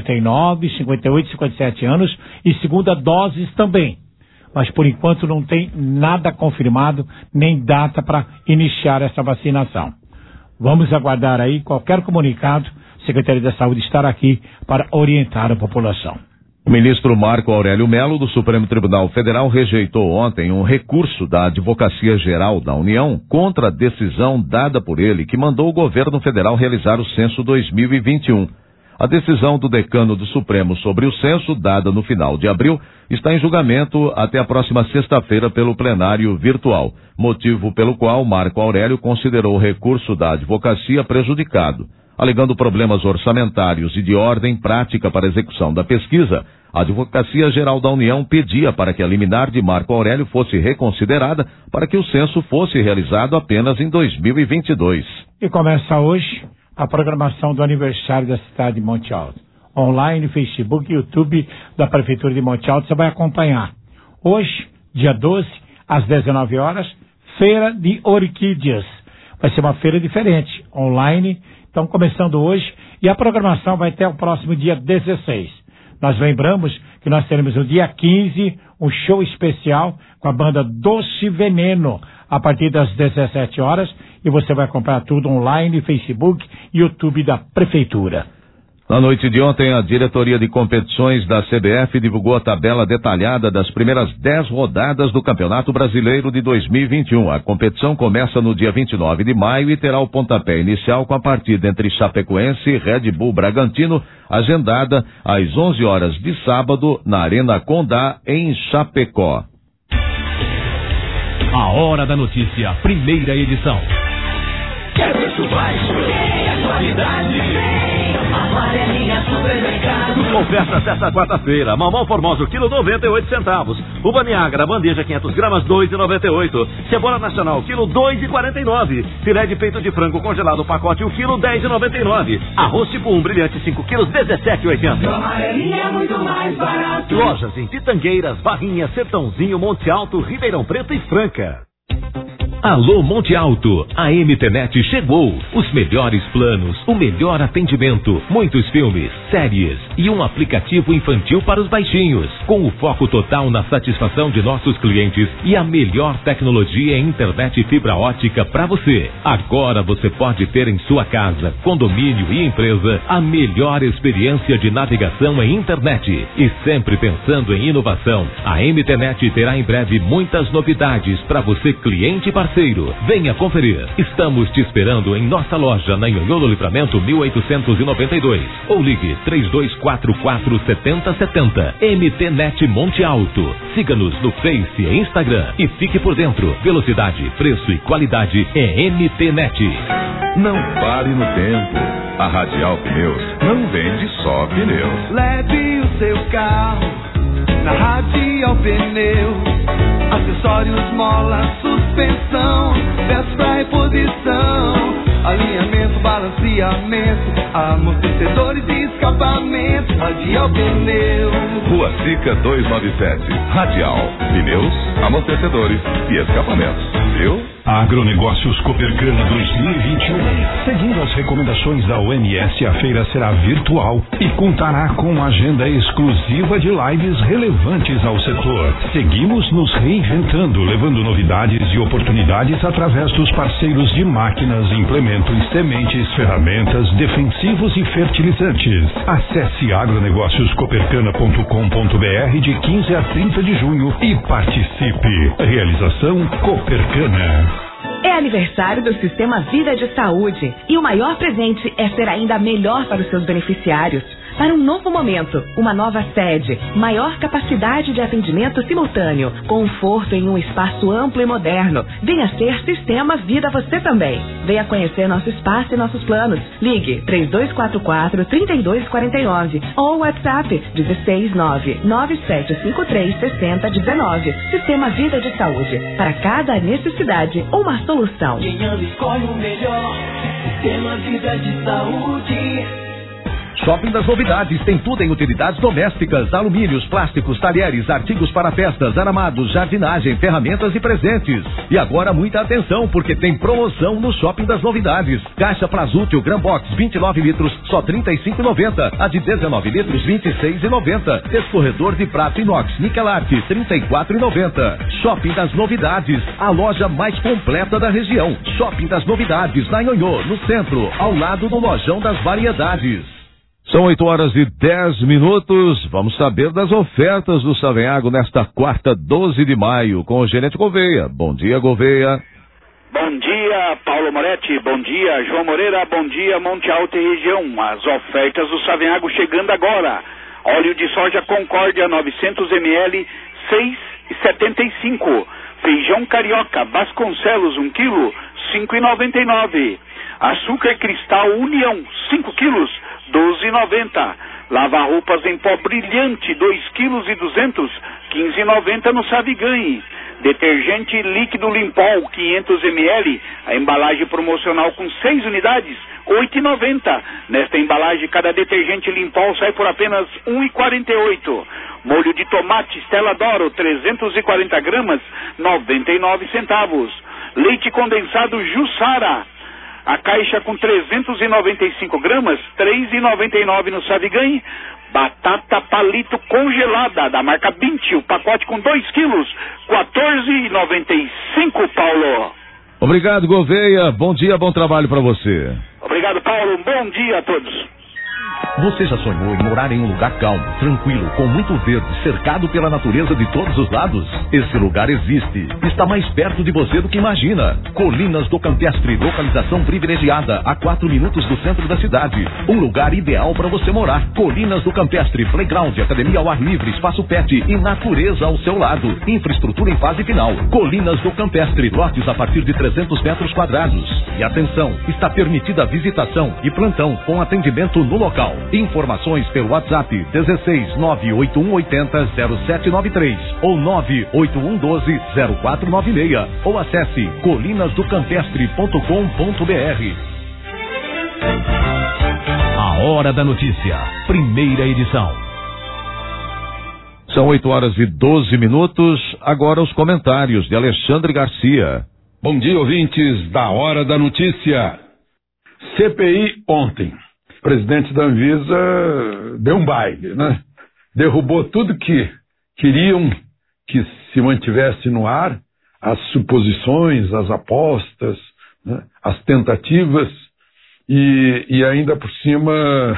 S3: 59, 58, 57 anos e segunda doses também. Mas por enquanto não tem nada confirmado, nem data para iniciar essa vacinação. Vamos aguardar aí qualquer comunicado. A Secretaria da Saúde estará aqui para orientar a população.
S2: O ministro Marco Aurélio Mello, do Supremo Tribunal Federal, rejeitou ontem um recurso da Advocacia Geral da União contra a decisão dada por ele que mandou o governo federal realizar o censo 2021. A decisão do decano do Supremo sobre o censo, dada no final de abril, está em julgamento até a próxima sexta-feira pelo plenário virtual, motivo pelo qual Marco Aurélio considerou o recurso da advocacia prejudicado. Alegando problemas orçamentários e de ordem prática para a execução da pesquisa, a Advocacia Geral da União pedia para que a liminar de Marco Aurélio fosse reconsiderada para que o censo fosse realizado apenas em 2022.
S3: E começa hoje a programação do aniversário da cidade de Monte Alto. Online, Facebook, YouTube da Prefeitura de Monte Alto, você vai acompanhar. Hoje, dia 12, às 19 horas, Feira de Orquídeas. Vai ser uma feira diferente, online. Estão começando hoje e a programação vai até o próximo dia 16. Nós lembramos que nós teremos no dia 15 um show especial com a banda Doce Veneno a partir das 17 horas e você vai acompanhar tudo online, Facebook e YouTube da Prefeitura.
S2: Na noite de ontem, a diretoria de competições da CBF divulgou a tabela detalhada das primeiras 10 rodadas do Campeonato Brasileiro de 2021. A competição começa no dia 29 de maio e terá o pontapé inicial com a partida entre Chapecoense e Red Bull Bragantino, agendada às 11 horas de sábado na Arena Condá, em Chapecó.
S1: A Hora da Notícia, primeira edição.
S4: Quer preço baixo? Tem a qualidade. Amarelinha Supermercado.
S11: Ofertas desta quarta-feira. Mamão Formoso, quilo 98 centavos. Uva Niágara, bandeja 500 gramas, 2,98. Cebola Nacional, quilo 2,49. Filé de peito de frango congelado, pacote, o quilo 10,99. Arroz tipo 1 brilhante, 5 quilos, 17,80.
S4: Amarelinha é muito mais barato.
S11: Lojas em Pitangueiras, Barrinha, Sertãozinho, Monte Alto, Ribeirão Preto e Franca.
S1: Alô Monte Alto, a MTNet chegou. Os melhores planos, o melhor atendimento, muitos filmes, séries e um aplicativo infantil para os baixinhos, com o foco total na satisfação de nossos clientes e a melhor tecnologia em internet fibra ótica para você. Agora você pode ter em sua casa, condomínio e empresa a melhor experiência de navegação em internet. E sempre pensando em inovação, a MTNet terá em breve muitas novidades para você, cliente e parceiro. Venha conferir. Estamos te esperando em nossa loja na Nhonhô Livramento 1892 ou ligue 3244-7070. MTNet Monte Alto. Siga-nos no Face e Instagram e fique por dentro. Velocidade, preço e qualidade é MTNet.
S7: Não pare no tempo. A Radial Pneus não vende só pneus.
S4: Leve o seu carro na Radial Pneus. Acessórios, mola, suspensão, peças pra reposição, alinhamento, balanceamento, amortecedores e escapamento. Radial Pneus.
S7: Rua Sica 297. Radial. Pneus, amortecedores e escapamentos. Viu?
S16: Agronegócios Copercana 2021. Seguindo as recomendações da OMS, a feira será virtual e contará com agenda exclusiva de lives relevantes ao setor. Seguimos nos reinventando, levando novidades e oportunidades através dos parceiros de máquinas, implementos, sementes, ferramentas, defensivos e fertilizantes. Acesse agronegócioscopercana.com.br de 15 a 30 de junho e participe. Realização Copercana.
S9: É aniversário do Sistema Vida de Saúde e o maior presente é ser ainda melhor para os seus beneficiários. Para um novo momento, uma nova sede, maior capacidade de atendimento simultâneo, conforto em um espaço amplo e moderno. Venha ser Sistema Vida você também. Venha conhecer nosso espaço e nossos planos. Ligue 3244-3249 ou WhatsApp 169-9753-6019. Sistema Vida de Saúde. Para cada necessidade, uma solução.
S4: Quem ama escolhe o melhor. Sistema Vida de Saúde.
S8: Shopping das Novidades tem tudo em utilidades domésticas, alumínios, plásticos, talheres, artigos para festas, aramados, jardinagem, ferramentas e presentes. E agora muita atenção, porque tem promoção no Shopping das Novidades. Caixa Prazútil Gran Box 29 litros, só R$ 35,90. A de 19 litros, R$ 26,90. Escorredor de prato inox Nikelart, R$ 34,90. Shopping das Novidades, a loja mais completa da região. Shopping das Novidades, na Nhonhô, no centro, ao lado do Lojão das Variedades.
S2: São 8h10. Vamos saber das ofertas do Savenhago nesta quarta, 12 de maio, com o gerente Gouveia. Bom dia, Gouveia.
S17: Bom dia, Paulo Moretti. Bom dia, João Moreira. Bom dia, Monte Alto e região. As ofertas do Savenhago chegando agora. Óleo de soja Concórdia 900 ml, 6,75. Feijão carioca Vasconcelos 1 kg, 5,99. Açúcar cristal União 5 quilos, 12,90. Lava-roupas em pó brilhante 2 quilos e 200, 15,90 no Saviganhe. Detergente líquido Limpol 500 ml, a embalagem promocional com 6 unidades, 8,90. Nesta embalagem, cada detergente Limpol sai por apenas 1,48. Molho de tomate Stella D'Oro 340 gramas, 99 centavos. Leite condensado Jussara, a caixa com 395 gramas, R$ 3,99 no Saviganhe. Batata palito congelada, da marca Binti, o pacote com 2 quilos, R$ 14,95, Paulo.
S2: Obrigado, Gouveia. Bom dia, bom trabalho para você.
S17: Obrigado, Paulo. Bom dia a todos.
S8: Você já sonhou em morar em um lugar calmo, tranquilo, com muito verde, cercado pela natureza de todos os lados? Esse lugar existe. Está mais perto de você do que imagina. Colinas do Campestre, localização privilegiada, a 4 minutos do centro da cidade. Um lugar ideal para você morar. Colinas do Campestre, playground, academia ao ar livre, espaço pet e natureza ao seu lado. Infraestrutura em fase final. Colinas do Campestre, lotes a partir de 300 metros quadrados. E atenção, está permitida a visitação e plantão com atendimento no local. Informações pelo WhatsApp 16 98180 0793 ou 98112 0496 ou acesse colinasdocampestre.com.br.
S15: A Hora da Notícia, primeira edição.
S2: São 8h12. Agora os comentários de Alexandre Garcia.
S18: Bom dia, ouvintes da Hora da Notícia. CPI ontem. O presidente da Anvisa deu um baile, né? Derrubou tudo que queriam que se mantivesse no ar, as suposições, as apostas, né? As tentativas, e ainda por cima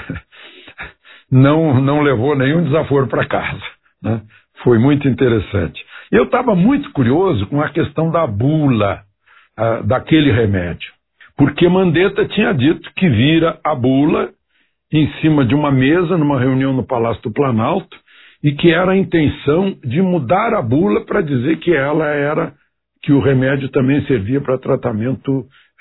S18: não levou nenhum desaforo para casa, né? Foi muito interessante. Eu estava muito curioso com a questão da bula daquele remédio, porque Mandetta tinha dito que vira a bula em cima de uma mesa, numa reunião no Palácio do Planalto, e que era a intenção de mudar a bula para dizer que que o remédio também servia para tratamento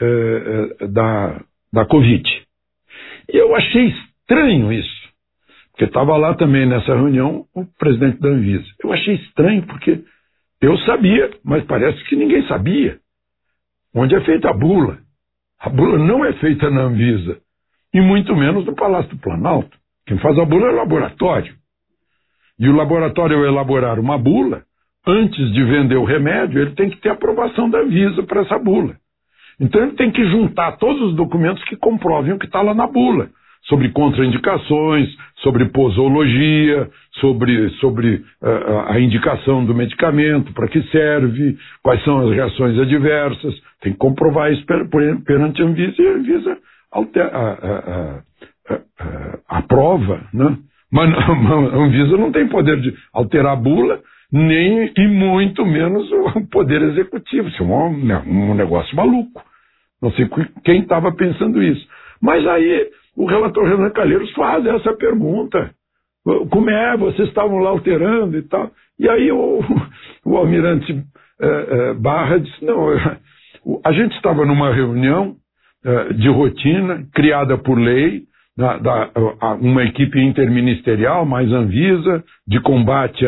S18: da Covid. E eu achei estranho isso, porque estava lá também nessa reunião o presidente da Anvisa. Eu achei estranho porque eu sabia, mas parece que ninguém sabia onde é feita a bula. A bula não é feita na Anvisa, e muito menos no Palácio do Planalto. Quem faz a bula é o laboratório. E o laboratório, ao elaborar uma bula, antes de vender o remédio, ele tem que ter aprovação da Anvisa para essa bula. Então ele tem que juntar todos os documentos que comprovem o que está lá na bula, sobre contraindicações, sobre posologia, sobre a indicação do medicamento, para que serve, quais são as reações adversas. Tem que comprovar isso perante a Anvisa, e a Anvisa aprova, né, Mas a Anvisa não tem poder de alterar a bula, nem e muito menos o poder executivo. Isso é um negócio maluco. Não sei quem estava pensando isso. Mas aí o relator Renan Calheiros faz essa pergunta. Como é? Vocês estavam lá alterando e tal. E aí o almirante Barra disse, não, a gente estava numa reunião de rotina, criada por lei, uma equipe interministerial, mais Anvisa, de combate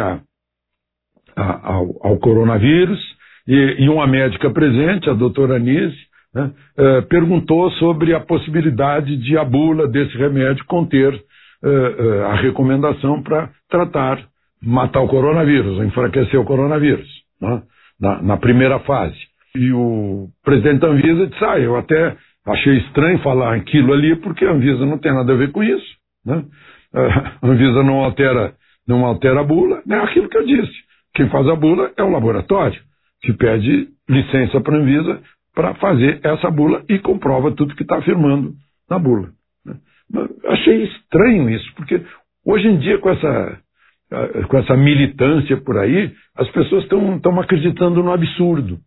S18: ao coronavírus, e uma médica presente, a doutora Anise, né, perguntou sobre a possibilidade de a bula desse remédio conter a recomendação para matar o coronavírus, enfraquecer o coronavírus, né, na primeira fase. E o presidente da Anvisa disse, eu até achei estranho falar aquilo ali, porque a Anvisa não tem nada a ver com isso, né? A Anvisa não altera a bula, é aquilo que eu disse. Quem faz a bula é o laboratório, que pede licença para a Anvisa para fazer essa bula e comprova tudo que está afirmando na bula. Achei estranho isso, porque hoje em dia, com essa militância por aí, as pessoas estão acreditando no absurdo.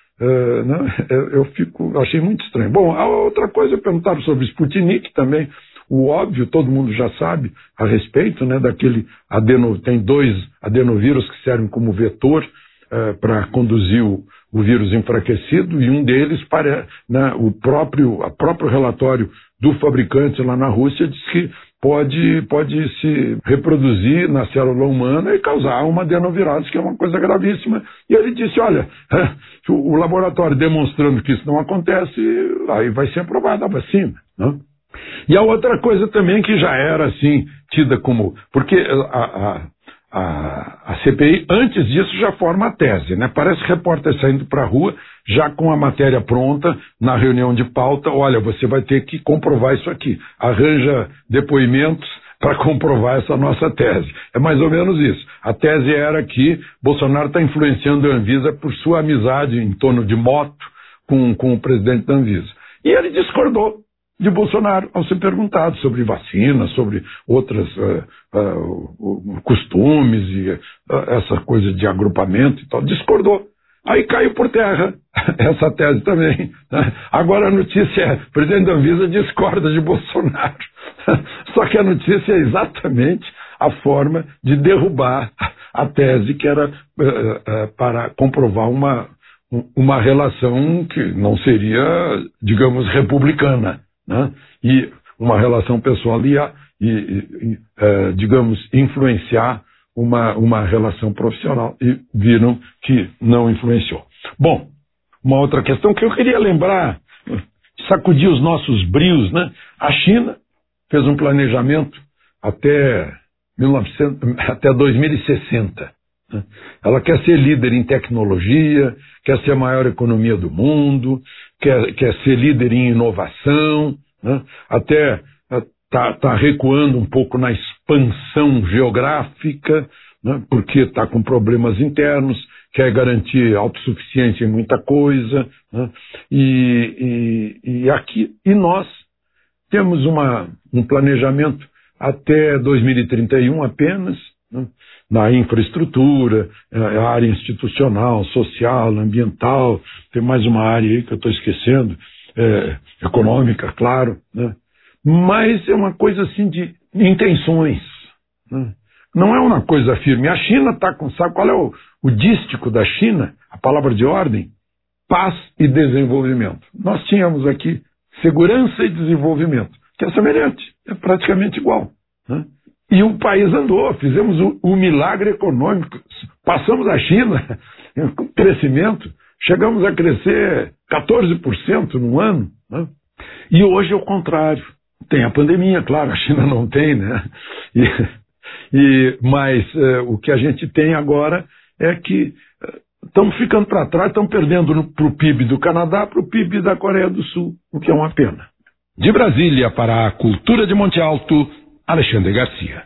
S18: Achei muito estranho. Bom, a outra coisa, perguntaram sobre Sputnik também. O óbvio, todo mundo já sabe a respeito, né, tem 2 adenovírus que servem como vetor para conduzir o vírus enfraquecido, e um deles, o próprio relatório do fabricante lá na Rússia diz que pode se reproduzir na célula humana e causar uma adenovirose, que é uma coisa gravíssima. E ele disse, olha, o laboratório demonstrando que isso não acontece, aí vai ser aprovada a vacina, né? E a outra coisa também que já era assim, tida como... Porque a CPI, antes disso, já forma a tese, né? Parece repórter saindo para a rua, já com a matéria pronta, na reunião de pauta, olha, você vai ter que comprovar isso aqui. Arranja depoimentos para comprovar essa nossa tese. É mais ou menos isso. A tese era que Bolsonaro está influenciando a Anvisa por sua amizade em torno de moto com o presidente da Anvisa. E ele discordou de Bolsonaro ao ser perguntado sobre vacina, sobre outros costumes e essa coisa de agrupamento e tal. Discordou. Aí caiu por terra essa tese também, né? Agora a notícia é: o presidente da Anvisa discorda de Bolsonaro. Só que a notícia é exatamente a forma de derrubar a tese que era para comprovar uma relação que não seria, digamos, republicana, né? E uma relação pessoal digamos, influenciar uma relação profissional, e viram que não influenciou. Bom, uma outra questão que eu queria lembrar, sacudir os nossos brios, né? A China fez um planejamento até 2060. Né? Ela quer ser líder em tecnologia, quer ser a maior economia do mundo, quer ser líder em inovação, né? Até está recuando um pouco na expansão geográfica, né? Porque está com problemas internos, quer garantir autossuficiência em muita coisa, né? E nós temos um planejamento até 2031 apenas, né? Na infraestrutura, a área institucional, social, ambiental, tem mais uma área aí que eu estou esquecendo, econômica, claro, né? Mas é uma coisa assim de intenções, né? Não é uma coisa firme. A China está com... Sabe qual é o dístico da China? A palavra de ordem? Paz e desenvolvimento. Nós tínhamos aqui segurança e desenvolvimento, que é semelhante, é praticamente igual, né? E o país andou, fizemos o milagre econômico, passamos a China com crescimento, chegamos a crescer 14% no ano, né? E hoje é o contrário. Tem a pandemia, claro, a China não tem, né? Mas o que a gente tem agora é que estamos ficando para trás, estamos perdendo para o PIB do Canadá, para o PIB da Coreia do Sul, o que é uma pena.
S15: De Brasília para a Cultura de Monte Alto, Alexandre Garcia.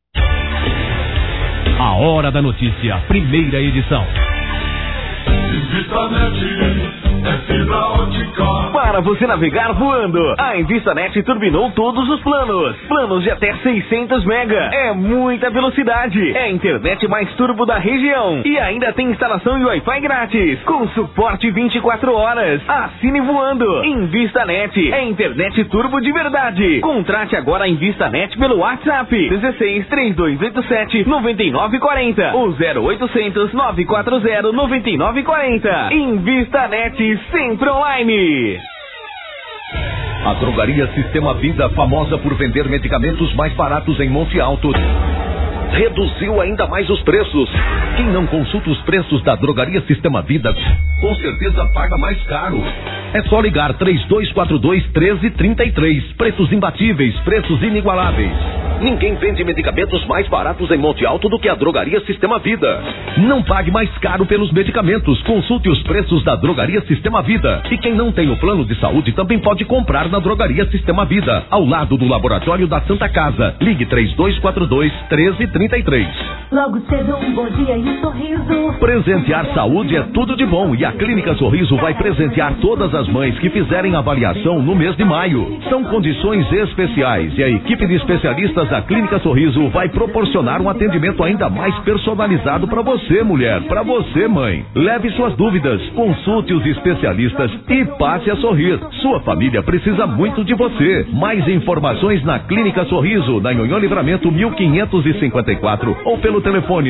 S1: A Hora da Notícia, primeira edição.
S4: Visitanet
S5: Para você navegar voando, a InvistaNet turbinou todos os planos. Planos de até 600 mega. É muita velocidade. É a internet mais turbo da região. E ainda tem instalação e Wi-Fi grátis. Com suporte 24 horas. Assine voando. InvistaNet. É internet turbo de verdade. Contrate agora a InvistaNet pelo WhatsApp 16 3287 9940 ou 0800 940 9940. InvistaNet sempre online.
S8: A Drogaria Sistema Vida, famosa por vender medicamentos mais baratos em Monte Alto, reduziu ainda mais os preços. Quem não consulta os preços da Drogaria Sistema Vida, com certeza paga mais caro. É só ligar 3242-1333. Preços imbatíveis, preços inigualáveis. Ninguém vende medicamentos mais baratos em Monte Alto do que a Drogaria Sistema Vida. Não pague mais caro pelos medicamentos. Consulte os preços da Drogaria Sistema Vida. E quem não tem o plano de saúde também pode comprar na Drogaria Sistema Vida, ao lado do Laboratório da Santa Casa. Ligue 3242-1333.
S10: Logo cedo, um bom dia e um sorriso.
S8: Presentear saúde é tudo de bom e a Clínica Sorriso vai presentear todas as mães que fizerem avaliação no mês de maio. São condições especiais e a equipe de especialistas da Clínica Sorriso vai proporcionar um atendimento ainda mais personalizado para você, mulher, para você, mãe. Leve suas dúvidas, consulte os especialistas e passe a sorrir. Sua família precisa muito de você. Mais informações na Clínica Sorriso, na Nhonhô Livramento 1554 ou pelo telefone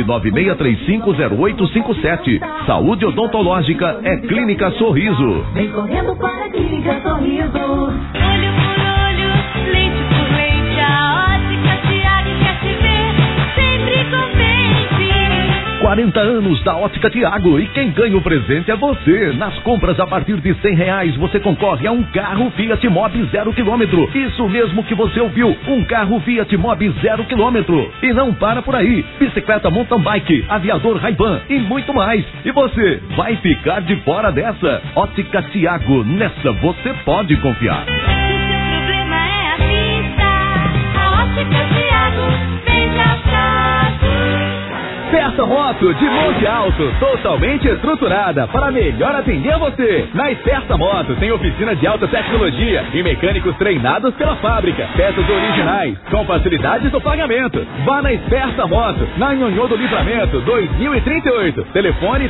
S8: 996350857. Saúde odontológica é Clínica Sorriso.
S10: Vem correndo para a Clínica Sorriso. Olho por olho, leite por leite, a Ótica Tiago quer te ver sempre contente.
S8: 40 anos da Ótica Tiago e quem ganha o presente é você. Nas compras a partir de R$100 você concorre a um carro Fiat Mobi 0 km. Isso mesmo que você ouviu, um carro Fiat Mobi 0 km. E não para por aí, bicicleta mountain bike, aviador Ray-Ban e muito mais. E você vai ficar de fora dessa? Ótica Tiago, nessa você pode confiar.
S10: Se o seu problema é a vista, a Ótica Tiago vem de achado.
S14: Esperta Moto de Monte Alto, totalmente estruturada para melhor atender você. Na Esperta Moto tem oficina de alta tecnologia e mecânicos treinados pela fábrica. Peças originais, com facilidades do pagamento. Vá na Esperta Moto, na Nhonhô do Livramento 2038. Telefone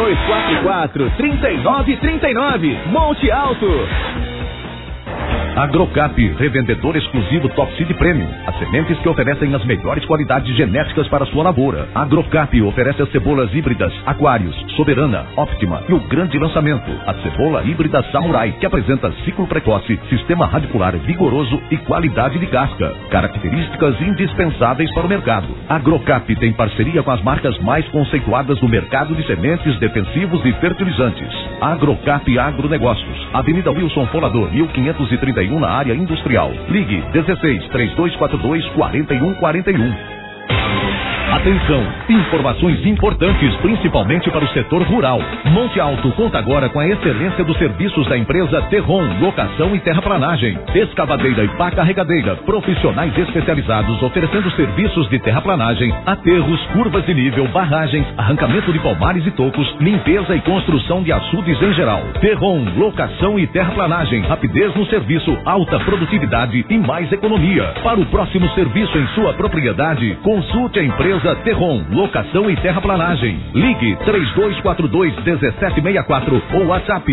S14: 3244-3939. Monte Alto.
S8: Agrocap, revendedor exclusivo Top Seed Premium. As sementes que oferecem as melhores qualidades genéticas para a sua lavoura. Agrocap oferece as cebolas híbridas Aquários, Soberana, Optima e o grande lançamento, a cebola híbrida Samurai, que apresenta ciclo precoce, sistema radicular vigoroso e qualidade de casca. Características indispensáveis para o mercado. Agrocap tem parceria com as marcas mais conceituadas do mercado de sementes, defensivos e fertilizantes. Agrocap Agronegócios, Avenida Wilson Folador, 1531, na área industrial. Ligue 16 3242 4141. Atenção, informações importantes, principalmente para o setor rural. Monte Alto conta agora com a excelência dos serviços da empresa Terron, locação e terraplanagem, escavadeira e pá carregadeira, profissionais especializados oferecendo serviços de terraplanagem, aterros, curvas de nível, barragens, arrancamento de palmares e tocos, limpeza e construção de açudes em geral. Terron, locação e terraplanagem, rapidez no serviço, alta produtividade e mais economia. Para o próximo serviço em sua propriedade, consulte a empresa Terron, locação e terraplanagem. Ligue 3242-1764 ou WhatsApp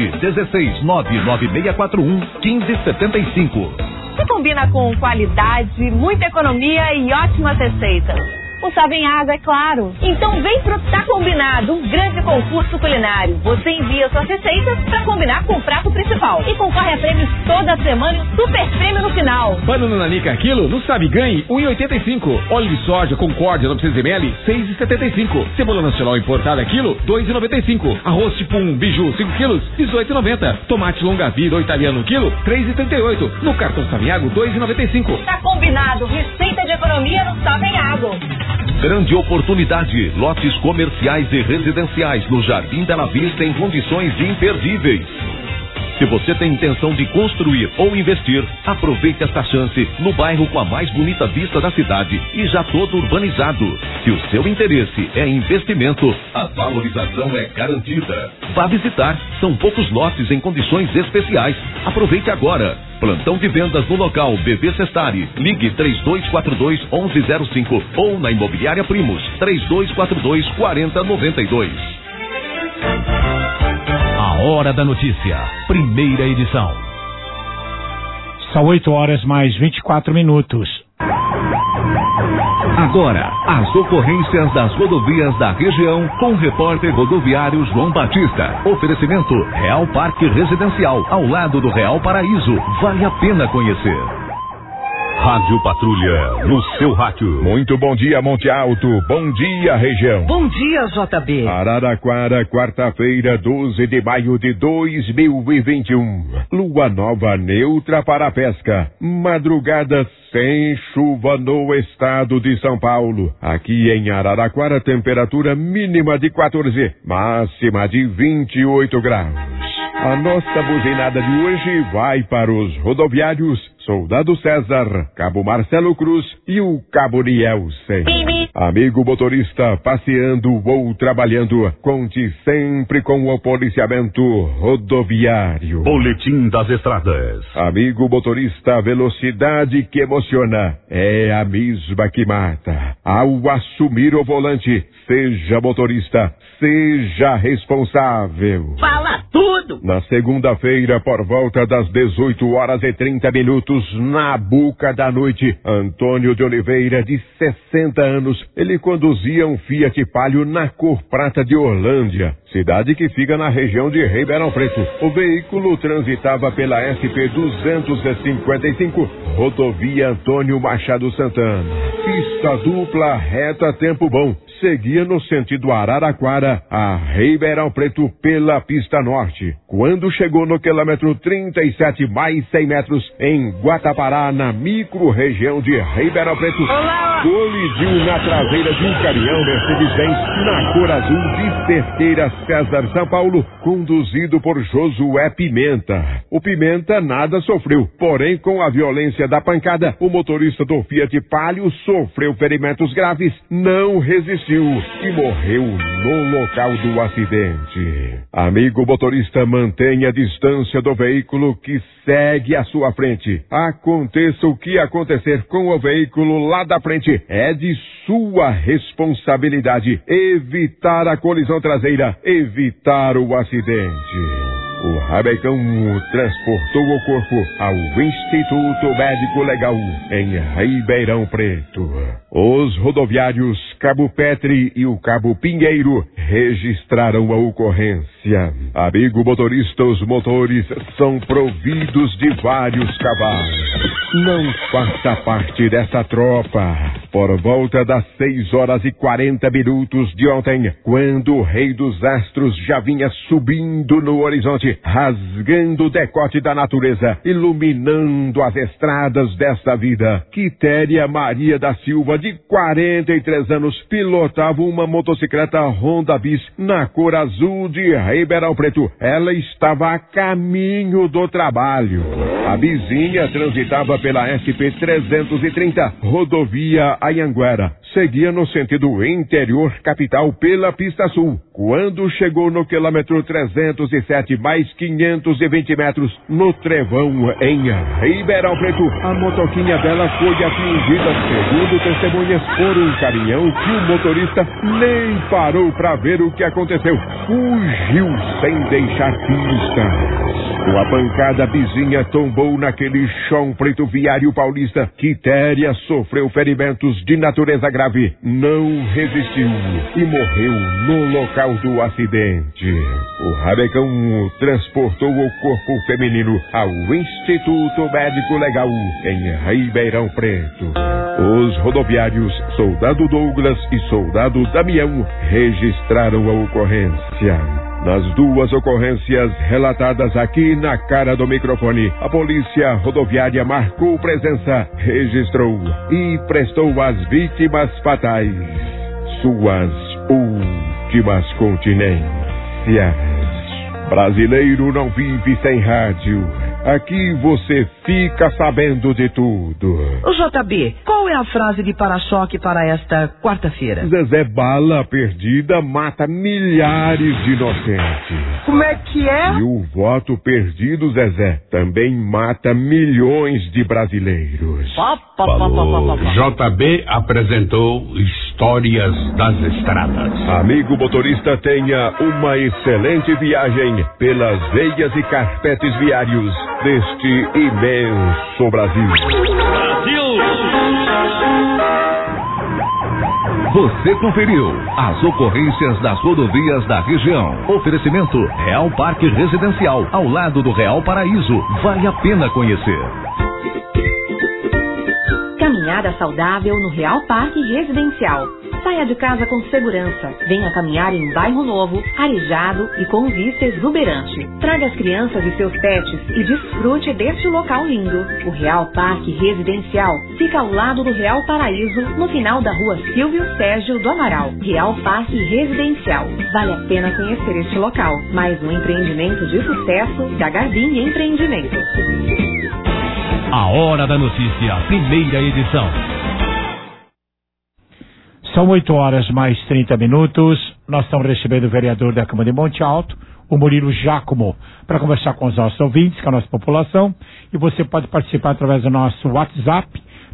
S8: 1699641-1575.
S12: Se combina com qualidade, muita economia e ótimas receitas. O Savem Água, é claro. Então vem pro Tá Combinado, um grande concurso culinário. Você envia suas receitas pra combinar com o prato principal. E concorre a prêmios toda semana e um super prêmio no final.
S13: Banana nanica quilo, no Sabe Ganhe, 1,85. Óleo de soja Concórdia 900ml, 6,75. Cebola nacional importada quilo, 2,95. Arroz tipo 1 Biju 5 quilos, 18,90. Tomate longa vida ou italiano quilo, 3,38. No cartão Savem Água, 2,95.
S12: Tá combinado, receita de economia no Savem Água.
S8: Grande oportunidade, lotes comerciais e residenciais no Jardim Bela Vista em condições imperdíveis. Se você tem intenção de construir ou investir, aproveite esta chance no bairro com a mais bonita vista da cidade e já todo urbanizado. Se o seu interesse é investimento, a valorização é garantida. Vá visitar, são poucos lotes em condições especiais. Aproveite agora. Plantão de vendas no local BB Sestari. Ligue 3242-1105 ou na Imobiliária Primos 3242-4092.
S15: A Hora da Notícia, primeira edição.
S3: São 8h mais 24.
S8: Agora, as ocorrências das rodovias da região com o repórter rodoviário João Batista. Oferecimento Real Parque Residencial, ao lado do Real Paraíso. Vale a pena conhecer.
S19: Rádio Patrulha, no seu rádio. Muito bom dia, Monte Alto. Bom dia, região.
S20: Bom dia, JB.
S19: Araraquara, quarta-feira, 12 de maio de 2021. Lua nova neutra para a pesca. Madrugada sem chuva no estado de São Paulo. Aqui em Araraquara, temperatura mínima de 14, máxima de 28 graus. A nossa buzinada de hoje vai para os rodoviários Soldado César, Cabo Marcelo Cruz e o Cabo Nielsen. Amigo motorista, passeando ou trabalhando, conte sempre com o policiamento rodoviário. Boletim das estradas. Amigo motorista, a velocidade que emociona é a mesma que mata. Ao assumir o volante, seja motorista, seja responsável.
S20: Fala tudo!
S19: Na segunda-feira, por volta das 18h30, na boca da noite, Antônio de Oliveira, de 60 anos, ele conduzia um Fiat Palio na cor prata de Orlândia, cidade que fica na região de Ribeirão Preto. O veículo transitava pela SP-255, rodovia Antônio Machado Santana. Pista dupla, reta, tempo bom. Seguia no sentido Araraquara a Ribeirão Preto pela pista norte. Quando chegou no quilômetro 37 mais 100 metros, em Guatapará, na micro-região de Ribeirão Preto, colidiu na traseira de um caminhão Mercedes-Benz na cor azul de Cerqueira César, São Paulo, conduzido por Josué Pimenta. O Pimenta nada sofreu, porém com a violência da pancada, o motorista do Fiat Palio sofreu ferimentos graves, não resistiu e morreu no local do acidente. Amigo motorista, mantenha a distância do veículo que segue à sua frente. Aconteça o que acontecer com o veículo lá da frente, é de sua responsabilidade evitar a colisão traseira, evitar o acidente. O Rabecão transportou o corpo ao Instituto Médico Legal em Ribeirão Preto. Os rodoviários Cabo Petri e o Cabo Pinheiro registraram a ocorrência. Amigo motorista, os motores são providos de vários cavalos. Não faça parte dessa tropa. Por volta das 6h40 de ontem, quando o Rei dos Astros já vinha subindo no horizonte, rasgando o decote da natureza, iluminando as estradas desta vida, Quitéria Maria da Silva, de 43 anos, pilotava uma motocicleta Honda Bis na cor azul de Ribeirão Preto. Ela estava a caminho do trabalho. A bizinha transitava pela SP-330, rodovia Anhanguera. Seguia no sentido interior capital pela pista sul. Quando chegou no quilômetro 307 mais 520 metros, no Trevão, em Ribeirão Preto, a motoquinha dela foi atingida, segundo testemunhas, por um caminhão que o motorista nem parou para ver o que aconteceu. Fugiu sem deixar pista. Com a pancada, a vizinha tombou naquele chão preto viário paulista. Quitéria sofreu ferimentos de natureza grave, não resistiu e morreu no local do acidente. O Rabecão transportou o corpo feminino ao Instituto Médico Legal em Ribeirão Preto. Os rodoviários Soldado Douglas e Soldado Damião registraram a ocorrência. Nas duas ocorrências relatadas aqui na cara do microfone, a polícia rodoviária marcou presença, registrou e prestou às vítimas fatais suas últimas continências. Brasileiro não vive sem rádio. Aqui você fica sabendo de tudo.
S20: Ô JB, qual é a frase de para-choque para esta quarta-feira?
S19: Zezé Bala perdida mata milhares de inocentes.
S20: Como é que é?
S19: E o voto perdido, Zezé, também mata milhões de brasileiros.
S21: Falou. JB apresentou Histórias das Estradas.
S19: Amigo motorista, tenha uma excelente viagem pelas veias e carpetes viários deste imenso Brasil.
S1: Você conferiu as ocorrências das rodovias da região. Oferecimento Real Parque Residencial, ao lado do Real Paraíso. Vale a pena conhecer.
S22: Caminhada saudável no Real Parque Residencial. Saia de casa com segurança. Venha caminhar em bairro novo, arejado e com vista exuberante. Traga as crianças e seus pets e desfrute deste local lindo. O Real Parque Residencial fica ao lado do Real Paraíso, no final da rua Silvio Sérgio do Amaral. Real Parque Residencial. Vale a pena conhecer este local. Mais um empreendimento de sucesso da Garbim Empreendimentos.
S1: A Hora da Notícia, primeira edição.
S3: São 8 horas mais 30 minutos. Nós estamos recebendo o vereador da Câmara de Monte Alto, o Murilo Giacomo, para conversar com os nossos ouvintes, com a nossa população. E você pode participar através do nosso WhatsApp,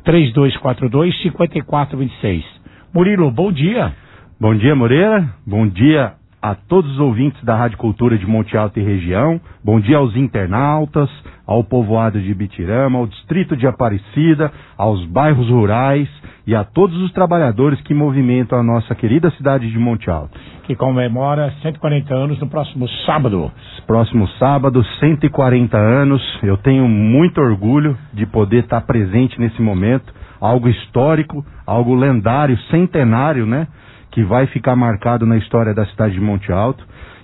S3: 3242-5426. Murilo, bom dia.
S23: Bom dia, Moreira. Bom dia a todos os ouvintes da Rádio Cultura de Monte Alto e região. Bom dia aos internautas, ao povoado de Ibitirama, ao distrito de Aparecida, aos bairros rurais e a todos os trabalhadores que movimentam a nossa querida cidade de Monte Alto.
S3: Que comemora 140 anos no próximo sábado.
S23: Próximo sábado, 140 anos. Eu tenho muito orgulho de poder estar presente nesse momento. Algo histórico, algo lendário, centenário, né? Que vai ficar marcado na história da cidade de Monte Alto.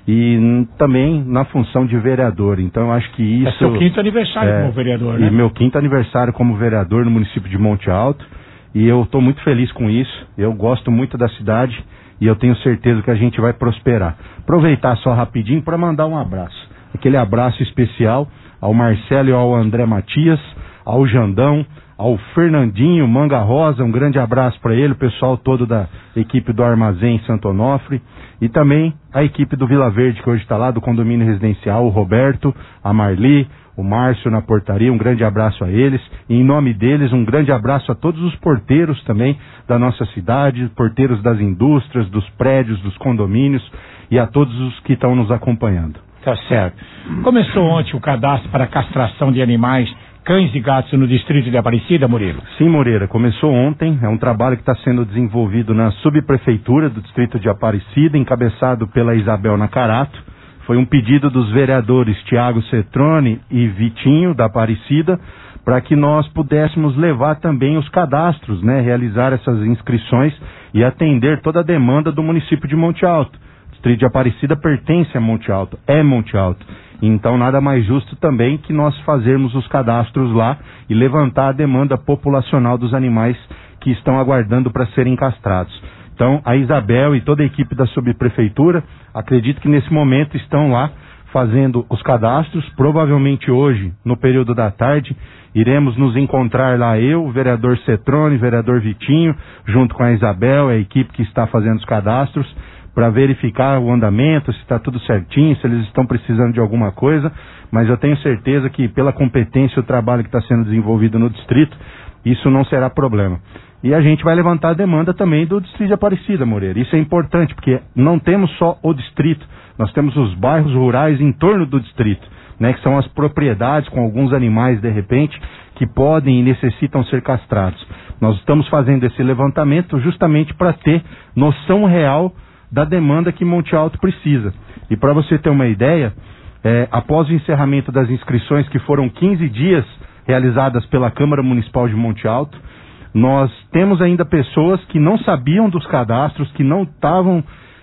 S23: E também na função de vereador. Então eu acho que isso...
S3: É seu quinto aniversário como vereador, né?
S23: E meu quinto aniversário como vereador no município de Monte Alto. E eu estou muito feliz com isso. Eu gosto muito da cidade e eu tenho certeza que a gente vai prosperar. Aproveitar só rapidinho para mandar um abraço. Aquele abraço especial ao Marcelo e ao André Matias, ao Jandão, ao Fernandinho Manga Rosa, um grande abraço para ele, o pessoal todo da equipe do Armazém Santo Onofre, e também a equipe do Vila Verde, que hoje está lá, do condomínio residencial, o Roberto, a Marli, o Márcio na portaria, um grande abraço a eles, e em nome deles, um grande abraço a todos os porteiros também da nossa cidade, porteiros das indústrias, dos prédios, dos condomínios, e a todos os que estão nos acompanhando.
S3: Tá certo. Começou ontem o cadastro para castração de animais, cães e gatos no distrito de Aparecida, Murilo?
S23: Sim, Moreira, começou ontem, é um trabalho que está sendo desenvolvido na subprefeitura do distrito de Aparecida, encabeçado pela Isabel Nacarato. Foi um pedido dos vereadores Tiago Cetrone e Vitinho, da Aparecida, para que nós pudéssemos levar também os cadastros, né, realizar essas inscrições e atender toda a demanda do município de Monte Alto. O distrito de Aparecida pertence a Monte Alto, é Monte Alto. Então nada mais justo também que nós fazermos os cadastros lá e levantar a demanda populacional dos animais que estão aguardando para serem castrados. Então a Isabel e toda a equipe da subprefeitura, acredito que nesse momento estão lá fazendo os cadastros. Provavelmente hoje, no período da tarde, iremos nos encontrar lá, eu, o vereador Cetrone, o vereador Vitinho, junto com a Isabel, a equipe que está fazendo os cadastros, para verificar o andamento, se está tudo certinho, se eles estão precisando de alguma coisa, mas eu tenho certeza que pela competência e o trabalho que está sendo desenvolvido no distrito, isso não será problema. E a gente vai levantar a demanda também do distrito de Aparecida, Moreira. Isso é importante, porque não temos só o distrito, nós temos os bairros rurais em torno do distrito, né, que são as propriedades com alguns animais, de repente, que podem e necessitam ser castrados. Nós estamos fazendo esse levantamento justamente para ter noção real da demanda que Monte Alto precisa. E para você ter uma ideia, após o encerramento das inscrições, que foram 15 dias realizadas pela Câmara Municipal de Monte Alto, nós temos ainda pessoas que não sabiam dos cadastros, que não estavam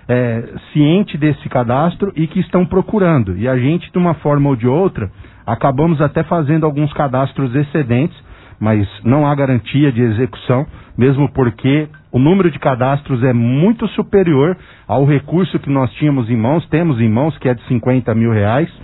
S23: cientes desse cadastro e que estão procurando. E a gente, de uma forma ou de outra, acabamos até fazendo alguns cadastros excedentes, mas não há garantia de execução, mesmo porque o número de cadastros é muito superior ao recurso que nós temos em mãos, que é de R$50 mil,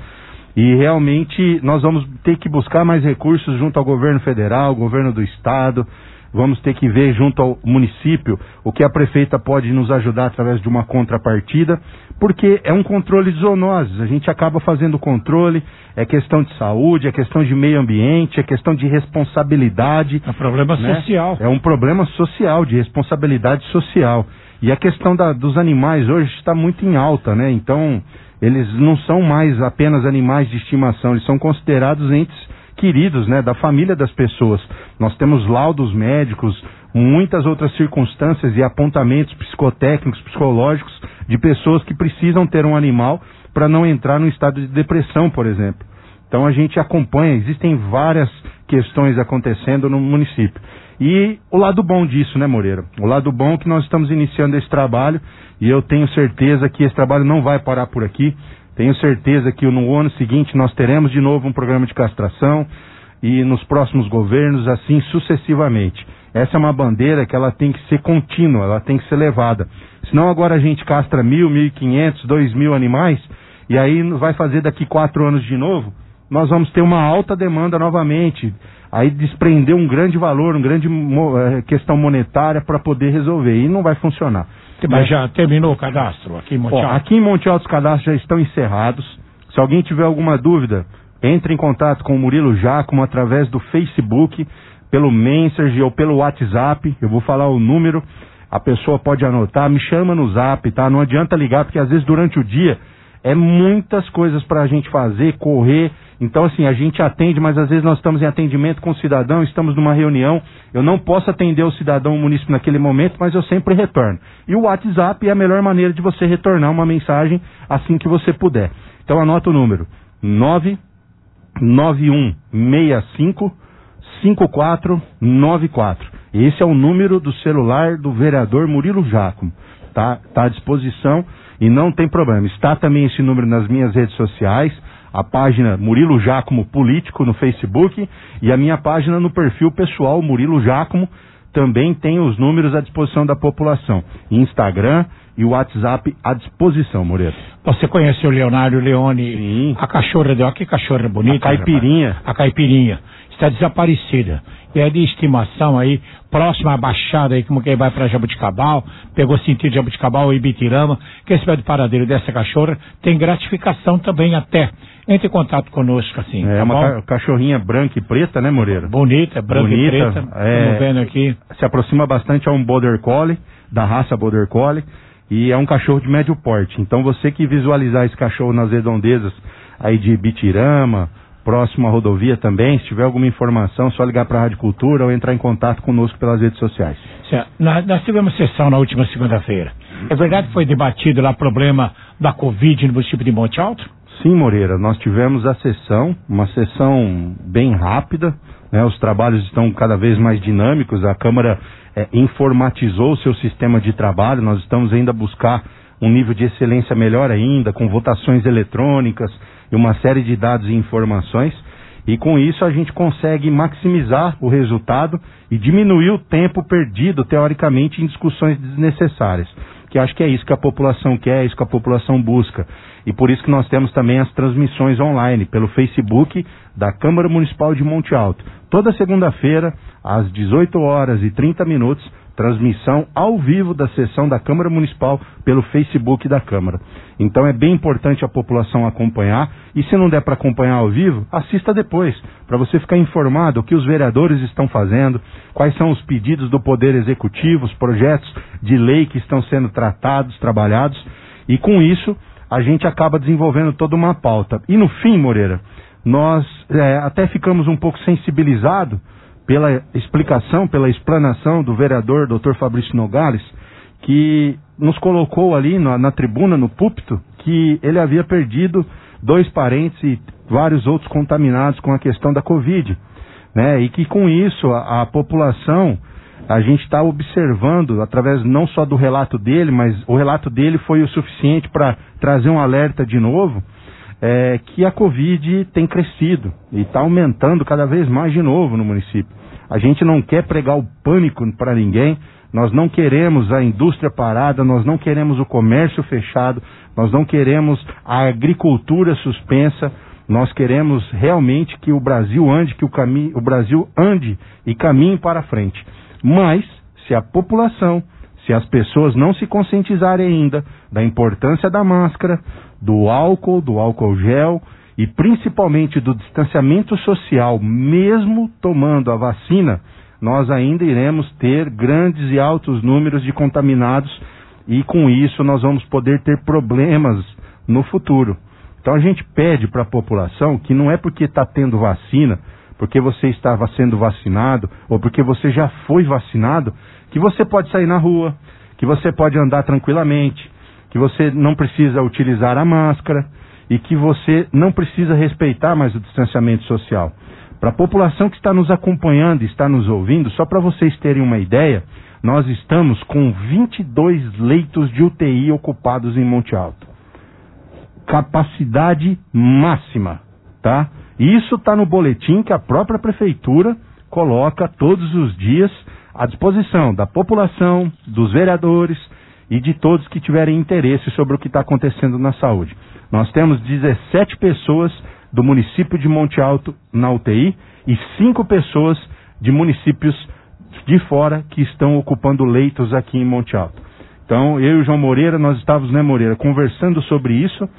S23: e realmente nós vamos ter que buscar mais recursos junto ao governo federal, governo do estado, vamos ter que ver junto ao município o que a prefeita pode nos ajudar através de uma contrapartida, porque é um controle de zoonoses, a gente acaba fazendo controle, é questão de saúde, é questão de meio ambiente, é questão de responsabilidade.
S3: É um problema social.
S23: É um problema social, de responsabilidade social. E a questão dos animais hoje está muito em alta, né? Então, eles não são mais apenas animais de estimação, eles são considerados entes queridos, né, da família das pessoas. Nós temos laudos médicos, muitas outras circunstâncias e apontamentos psicotécnicos, psicológicos de pessoas que precisam ter um animal para não entrar num estado de depressão, por exemplo. Então a gente acompanha, existem várias questões acontecendo no município. E o lado bom disso, né, Moreira? O lado bom é que nós estamos iniciando esse trabalho e eu tenho certeza que esse trabalho não vai parar por aqui. Tenho certeza que no ano seguinte nós teremos de novo um programa de castração e nos próximos governos, assim sucessivamente. Essa é uma bandeira que ela tem que ser contínua, ela tem que ser levada. Senão agora a gente castra 1.000, 1.500, 2.000 animais e aí vai fazer daqui 4 anos de novo, nós vamos ter uma alta demanda novamente. Aí desprender um grande valor, uma grande questão monetária para poder resolver. E não vai funcionar.
S3: Mas já terminou o cadastro aqui em Monte Alto?
S23: Aqui em Monte Alto os cadastros já estão encerrados. Se alguém tiver alguma dúvida, entre em contato com o Murilo Giacomo através do Facebook, pelo Messenger ou pelo WhatsApp. Eu vou falar o número, a pessoa pode anotar, me chama no Zap, tá? Não adianta ligar, porque às vezes durante o dia é muitas coisas para a gente fazer, correr. Então, assim, a gente atende, mas às vezes nós estamos em atendimento com o cidadão, estamos numa reunião, eu não posso atender o cidadão, o munícipe naquele momento, mas eu sempre retorno. E o WhatsApp é a melhor maneira de você retornar uma mensagem assim que você puder. Então, anota o número, 991655494. Esse é o número do celular do vereador Murilo Giacomo. Tá à disposição e não tem problema. Está também esse número nas minhas redes sociais, a página Murilo Giacomo Político no Facebook e a minha página no perfil pessoal Murilo Giacomo também tem os números à disposição da população. Instagram e o WhatsApp à disposição, Moreira.
S3: Você conhece o Leonardo Leone? Sim. A cachorra dela, que cachorra bonita.
S23: A caipirinha.
S3: Rapaz. A caipirinha. Está desaparecida. E é de estimação aí, próxima à Baixada aí, como quem vai para Jabuticabal, pegou sentido Jabuticabal e Ibitirama, que esse de paradeiro dessa cachorra tem gratificação também até. Entre em contato conosco, assim.
S23: É uma cachorrinha branca e preta, né, Moreira?
S3: Bonita, branca e preta. Estamos vendo aqui.
S23: Se aproxima bastante a um Border Collie, da raça Border Collie, e é um cachorro de médio porte. Então você que visualizar esse cachorro nas redondezas aí de Ibitirama, próximo à rodovia também, se tiver alguma informação, só ligar para a Rádio Cultura ou entrar em contato conosco pelas redes sociais.
S3: Nós tivemos sessão na última segunda-feira. É verdade que foi debatido lá o problema da Covid no município de Monte Alto?
S23: Sim, Moreira, nós tivemos a sessão, uma sessão bem rápida, né? Os trabalhos estão cada vez mais dinâmicos, a Câmara informatizou o seu sistema de trabalho, nós estamos ainda a buscar um nível de excelência melhor ainda, com votações eletrônicas e uma série de dados e informações, e com isso a gente consegue maximizar o resultado e diminuir o tempo perdido, teoricamente, em discussões desnecessárias, que acho que é isso que a população quer, é isso que a população busca, e por isso que nós temos também as transmissões online, pelo Facebook da Câmara Municipal de Monte Alto, toda segunda-feira, às 18h30, transmissão ao vivo da sessão da Câmara Municipal pelo Facebook da Câmara. Então é bem importante a população acompanhar, e se não der para acompanhar ao vivo, assista depois, para você ficar informado o que os vereadores estão fazendo, quais são os pedidos do Poder Executivo, os projetos de lei que estão sendo tratados, trabalhados, e com isso a gente acaba desenvolvendo toda uma pauta. E no fim, Moreira, nós até ficamos um pouco sensibilizados pela explicação, pela explanação do vereador Dr. Fabrício Nogales, que nos colocou ali na tribuna, no púlpito, que ele havia perdido 2 parentes e vários outros contaminados com a questão da Covid, né? E que com isso a população, a gente está observando, através não só do relato dele, mas o relato dele foi o suficiente para trazer um alerta de novo, que a Covid tem crescido e está aumentando cada vez mais de novo no município. A gente não quer pregar o pânico para ninguém, nós não queremos a indústria parada, nós não queremos o comércio fechado, nós não queremos a agricultura suspensa, nós queremos realmente que o Brasil ande, o Brasil ande e caminhe para frente. Mas, se a população, se as pessoas não se conscientizarem ainda da importância da máscara, do álcool gel e principalmente do distanciamento social, mesmo tomando a vacina, nós ainda iremos ter grandes e altos números de contaminados e com isso nós vamos poder ter problemas no futuro. Então a gente pede para a população que não é porque está tendo vacina, porque você estava sendo vacinado ou porque você já foi vacinado, que você pode sair na rua, que você pode andar tranquilamente, que você não precisa utilizar a máscara e que você não precisa respeitar mais o distanciamento social. Para a população que está nos acompanhando e está nos ouvindo, só para vocês terem uma ideia, nós estamos com 22 leitos de UTI ocupados em Monte Alto. Capacidade máxima, tá? Isso está no boletim que a própria prefeitura coloca todos os dias à disposição da população, dos vereadores e de todos que tiverem interesse sobre o que está acontecendo na saúde. Nós temos 17 pessoas do município de Monte Alto na UTI e 5 pessoas de municípios de fora que estão ocupando leitos aqui em Monte Alto. Então, eu e o João Moreira, nós estávamos, né, Moreira, conversando sobre isso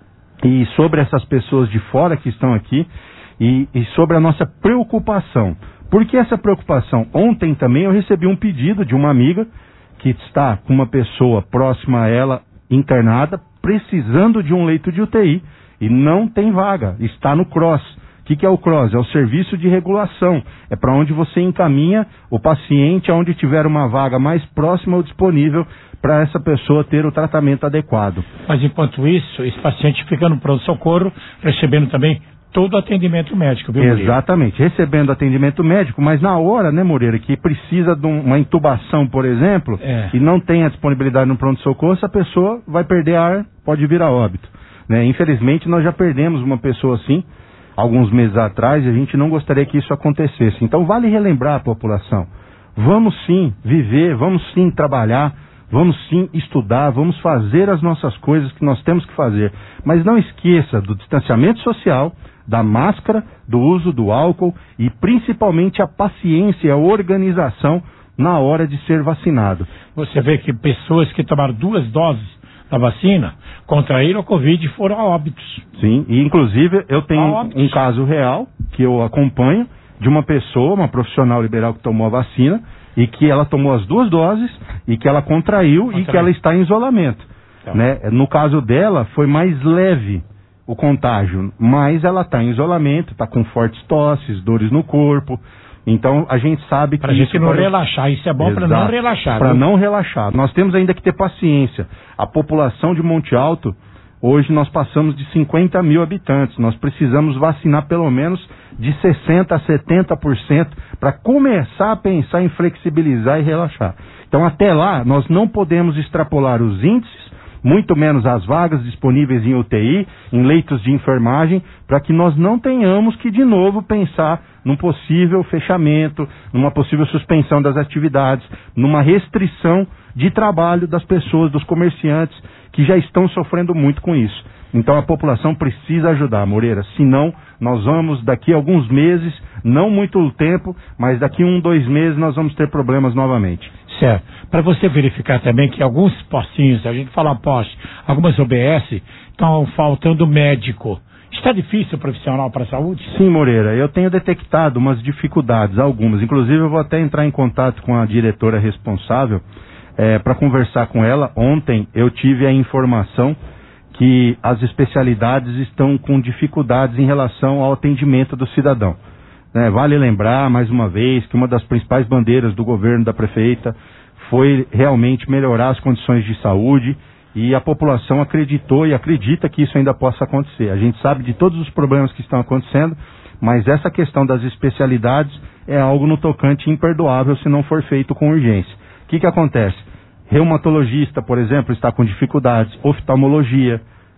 S23: e sobre essas pessoas de fora que estão aqui e sobre a nossa preocupação. Por que essa preocupação? Ontem também eu recebi um pedido de uma amiga que está com uma pessoa próxima a ela internada, precisando de um leito de UTI e não tem vaga, está no CROSS. O que é o CROSS? É o serviço de regulação, é para onde você encaminha o paciente aonde tiver uma vaga mais próxima ou disponível para essa pessoa ter o tratamento adequado.
S3: Mas enquanto isso, esse paciente fica no pronto-socorro, recebendo também todo o atendimento médico, viu, Moreira?
S23: Exatamente, recebendo atendimento médico, mas na hora, né, Moreira, que precisa de uma intubação, por exemplo, e não tem a disponibilidade no pronto-socorro, essa pessoa vai perder ar, pode vir a óbito. Né? Infelizmente, nós já perdemos uma pessoa assim, alguns meses atrás, e a gente não gostaria que isso acontecesse. Então, vale relembrar a população. Vamos sim viver, vamos sim trabalhar, vamos sim estudar, vamos fazer as nossas coisas que nós temos que fazer. Mas não esqueça do distanciamento social, da máscara, do uso do álcool e principalmente a paciência e a organização na hora de ser vacinado.
S3: Você vê que pessoas que tomaram 2 doses da vacina contraíram a Covid e foram a óbitos.
S23: Sim, e inclusive eu tenho um caso real que eu acompanho de uma pessoa, uma profissional liberal que tomou a vacina e que ela tomou as 2 doses e que ela contraiu e que ela está em isolamento. Então, né? No caso dela foi mais leve o contágio, mas ela está em isolamento, está com fortes tosses, dores no corpo. Então a gente sabe que...
S3: Para a gente não relaxar, isso é bom para não relaxar.
S23: Para não relaxar. Nós temos ainda que ter paciência. A população de Monte Alto, hoje nós passamos de 50 mil habitantes. Nós precisamos vacinar pelo menos de 60% a 70% para começar a pensar em flexibilizar e relaxar. Então até lá nós não podemos extrapolar os índices, muito menos as vagas disponíveis em UTI, em leitos de enfermagem, para que nós não tenhamos que de novo pensar num possível fechamento, numa possível suspensão das atividades, numa restrição de trabalho das pessoas, dos comerciantes, que já estão sofrendo muito com isso. Então a população precisa ajudar, Moreira, senão nós vamos daqui a alguns meses, não muito tempo, mas daqui 1, 2 meses nós vamos ter problemas novamente.
S3: Certo. Para você verificar também que alguns postinhos, a gente fala poste, algumas OBS, estão faltando médico. Está difícil o profissional para a saúde?
S23: Sim, Moreira, eu tenho detectado umas dificuldades, algumas. Inclusive eu vou até entrar em contato com a diretora responsável para conversar com ela. Ontem eu tive a informação que as especialidades estão com dificuldades em relação ao atendimento do cidadão. Vale lembrar, mais uma vez, que uma das principais bandeiras do governo da prefeita foi realmente melhorar as condições de saúde e a população acreditou e acredita que isso ainda possa acontecer. A gente sabe de todos os problemas que estão acontecendo, mas essa questão das especialidades é algo no tocante imperdoável se não for feito com urgência. O que acontece? Reumatologista, por exemplo, está com dificuldades, oftalmologia,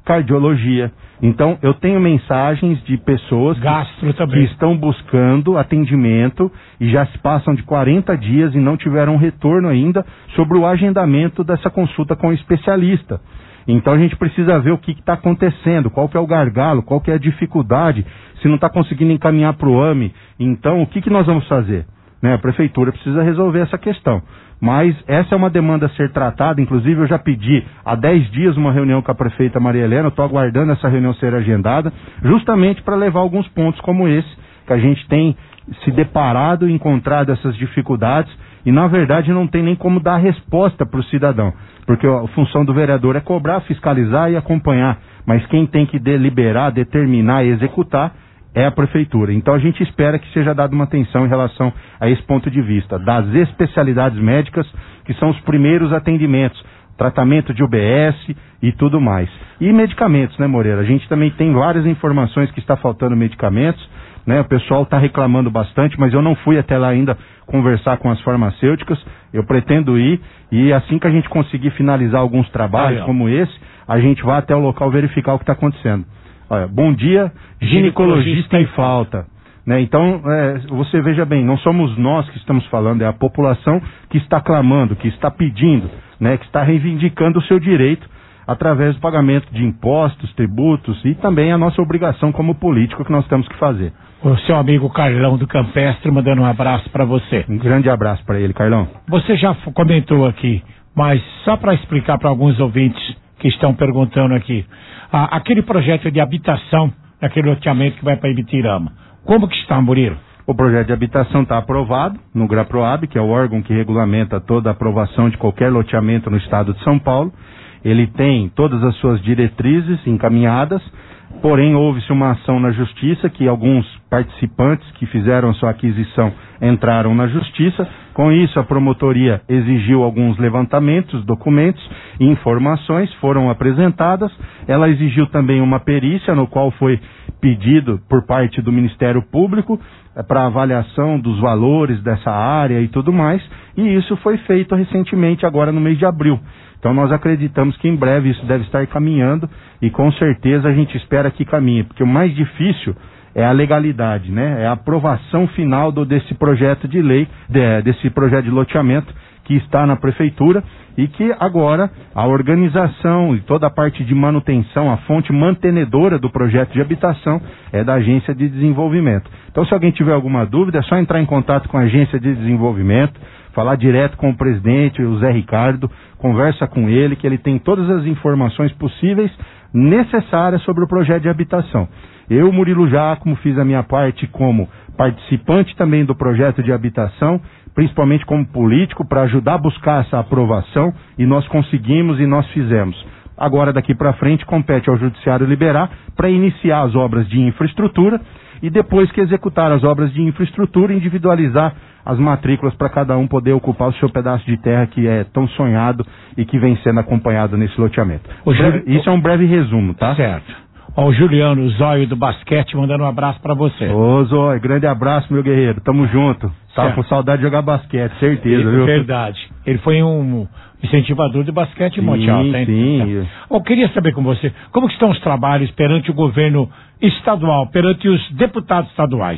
S23: cardiologia. Então, eu tenho mensagens de pessoas que estão buscando atendimento e já se passam de 40 dias e não tiveram retorno ainda sobre o agendamento dessa consulta com o especialista. Então, a gente precisa ver o que está acontecendo, qual que é o gargalo, qual que é a dificuldade, se não está conseguindo encaminhar para o AME. Então, o que nós vamos fazer? A prefeitura precisa resolver essa questão. Mas essa é uma demanda a ser tratada, inclusive eu já pedi há 10 dias uma reunião com a prefeita Maria Helena, estou aguardando essa reunião ser agendada, justamente para levar alguns pontos como esse, que a gente tem se deparado e encontrado essas dificuldades, e na verdade não tem nem como dar resposta para o cidadão, porque a função do vereador é cobrar, fiscalizar e acompanhar, mas quem tem que deliberar, determinar e executar é a prefeitura. Então a gente espera que seja dada uma atenção em relação a esse ponto de vista, das especialidades médicas, que são os primeiros atendimentos, tratamento de UBS e tudo mais. E medicamentos, né, Moreira? A gente também tem várias informações que está faltando medicamentos, né? O pessoal está reclamando bastante, mas eu não fui até lá ainda conversar com as farmacêuticas, eu pretendo ir, e assim que a gente conseguir finalizar alguns trabalhos como esse, a gente vai até o local verificar o que está acontecendo. Olha, bom dia, ginecologista em falta. Então, você veja bem, não somos nós que estamos falando, é a população que está clamando, que está pedindo, que está reivindicando o seu direito através do pagamento de impostos, tributos e também a nossa obrigação como político que nós temos que fazer.
S3: O seu amigo Carlão do Campestre mandando um abraço para você.
S23: Um grande abraço para ele, Carlão.
S3: Você já comentou aqui, mas só para explicar para alguns ouvintes que estão perguntando aqui, aquele projeto de habitação, aquele loteamento que vai para Ibitirama, como que está, Murilo?
S23: O projeto de habitação está aprovado no GRAPROAB, que é o órgão que regulamenta toda a aprovação de qualquer loteamento no estado de São Paulo. Ele tem todas as suas diretrizes encaminhadas, porém houve-se uma ação na justiça, que alguns participantes que fizeram sua aquisição entraram na justiça. Com isso, a promotoria exigiu alguns levantamentos, documentos e informações, foram apresentadas. Ela exigiu também uma perícia, no qual foi pedido por parte do Ministério Público para avaliação dos valores dessa área e tudo mais, e isso foi feito recentemente, agora no mês de abril. Então nós acreditamos que em breve isso deve estar caminhando, e com certeza a gente espera que caminhe, porque o mais difícil é a legalidade, é a aprovação final desse projeto de lei, desse projeto de loteamento que está na prefeitura, e que agora a organização e toda a parte de manutenção, a fonte mantenedora do projeto de habitação é da Agência de Desenvolvimento. Então, se alguém tiver alguma dúvida, é só entrar em contato com a Agência de Desenvolvimento, falar direto com o presidente, o Zé Ricardo, conversa com ele, que ele tem todas as informações possíveis necessárias sobre o projeto de habitação. Eu, Murilo Giacomo, fiz a minha parte como participante também do projeto de habitação, principalmente como político, para ajudar a buscar essa aprovação, e nós conseguimos e nós fizemos. Agora, daqui para frente, compete ao Judiciário liberar para iniciar as obras de infraestrutura, e depois que executar as obras de infraestrutura, individualizar as matrículas para cada um poder ocupar o seu pedaço de terra que é tão sonhado e que vem sendo acompanhado nesse loteamento. Isso é um breve resumo, tá?
S3: Certo. Ó, o Juliano Zóio do basquete mandando um abraço pra você.
S23: Ô Zóio, grande abraço, meu guerreiro, tamo junto. Tava com saudade de jogar basquete, certeza, viu?
S3: Verdade. Ele foi um incentivador de basquete em Monte Alto, hein?
S23: Sim.
S3: Eu queria saber com você, como que estão os trabalhos perante o governo estadual, perante os deputados estaduais?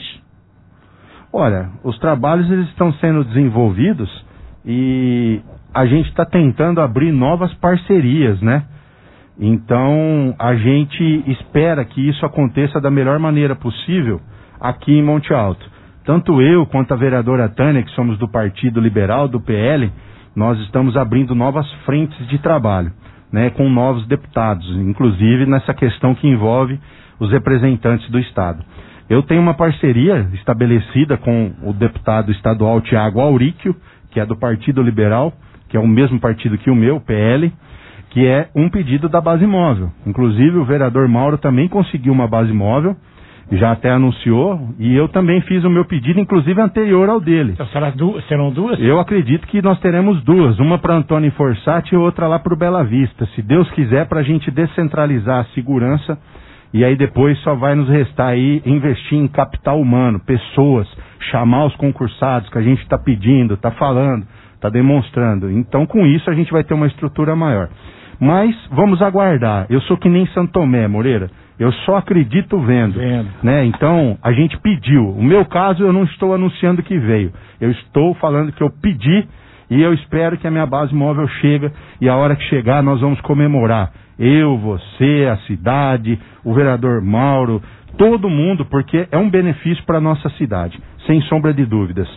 S23: Olha, os trabalhos eles estão sendo desenvolvidos e a gente está tentando abrir novas parcerias, né? Então, a gente espera que isso aconteça da melhor maneira possível aqui em Monte Alto. Tanto eu quanto a vereadora Tânia, que somos do Partido Liberal, do PL, nós estamos abrindo novas frentes de trabalho, com novos deputados, inclusive nessa questão que envolve os representantes do Estado. Eu tenho uma parceria estabelecida com o deputado estadual Tiago Auríquio, que é do Partido Liberal, que é o mesmo partido que o meu, PL, que é um pedido da base móvel. Inclusive o vereador Mauro também conseguiu uma base móvel, já até anunciou, e eu também fiz o meu pedido, inclusive anterior ao dele.
S3: Então, serão duas?
S23: Eu acredito que nós teremos duas, uma para Antônio Forsatti e outra lá para o Bela Vista, se Deus quiser, para a gente descentralizar a segurança, e aí depois só vai nos restar aí investir em capital humano, pessoas, chamar os concursados que a gente está pedindo, está falando, está demonstrando. Então com isso a gente vai ter uma estrutura maior. Mas vamos aguardar. Eu sou que nem Santo Tomé, Moreira. Eu só acredito vendo. Né? Então, a gente pediu. O meu caso, eu não estou anunciando que veio. Eu estou falando que eu pedi e eu espero que a minha base móvel chegue e a hora que chegar nós vamos comemorar. Eu, você, a cidade, o vereador Mauro, todo mundo, porque é um benefício para a nossa cidade, sem sombra de dúvidas.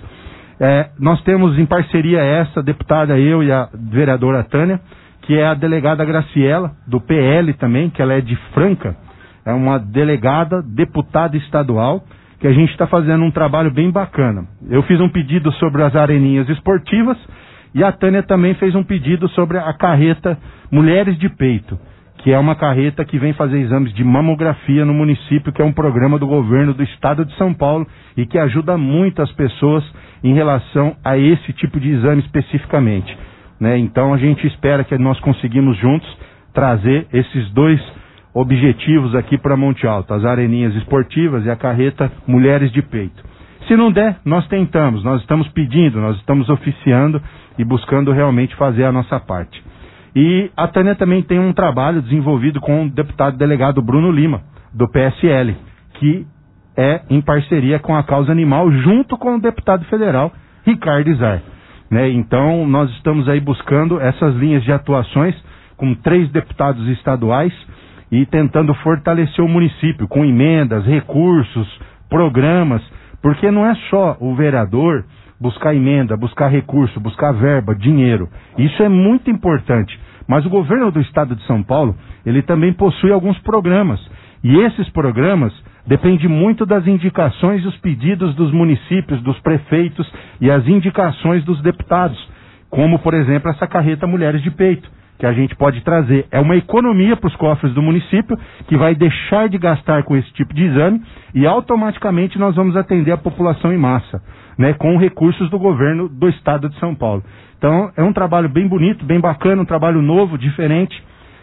S23: Nós temos em parceria essa deputada, eu e a vereadora Tânia, que é a delegada Graciela, do PL também, que ela é de Franca, é uma delegada, deputada estadual, que a gente está fazendo um trabalho bem bacana. Eu fiz um pedido sobre as areninhas esportivas e a Tânia também fez um pedido sobre a carreta Mulheres de Peito, que é uma carreta que vem fazer exames de mamografia no município, que é um programa do governo do estado de São Paulo e que ajuda muito as pessoas em relação a esse tipo de exame especificamente. Né? Então a gente espera que nós conseguimos juntos trazer esses dois objetivos aqui para Monte Alto, as areninhas esportivas e a carreta Mulheres de Peito. Se não der, nós tentamos, nós estamos pedindo, nós estamos oficiando e buscando realmente fazer a nossa parte. E a Tânia também tem um trabalho desenvolvido com o deputado delegado Bruno Lima, do PSL, que é em parceria com a Causa Animal, junto com o deputado federal Ricardo Izar. Né? Então, nós estamos aí buscando essas linhas de atuações com 3 deputados estaduais e tentando fortalecer o município com emendas, recursos, programas, porque não é só o vereador buscar emenda, buscar recurso, buscar verba, dinheiro. Isso é muito importante. Mas o governo do estado de São Paulo, ele também possui alguns programas. E esses programas dependem muito das indicações e os pedidos dos municípios, dos prefeitos e as indicações dos deputados. Como, por exemplo, essa carreta Mulheres de Peito, que a gente pode trazer. É uma economia para os cofres do município, que vai deixar de gastar com esse tipo de exame e automaticamente nós vamos atender a população em massa, né, com recursos do governo do estado de São Paulo. Então, é um trabalho bem bonito, bem bacana, um trabalho novo, diferente.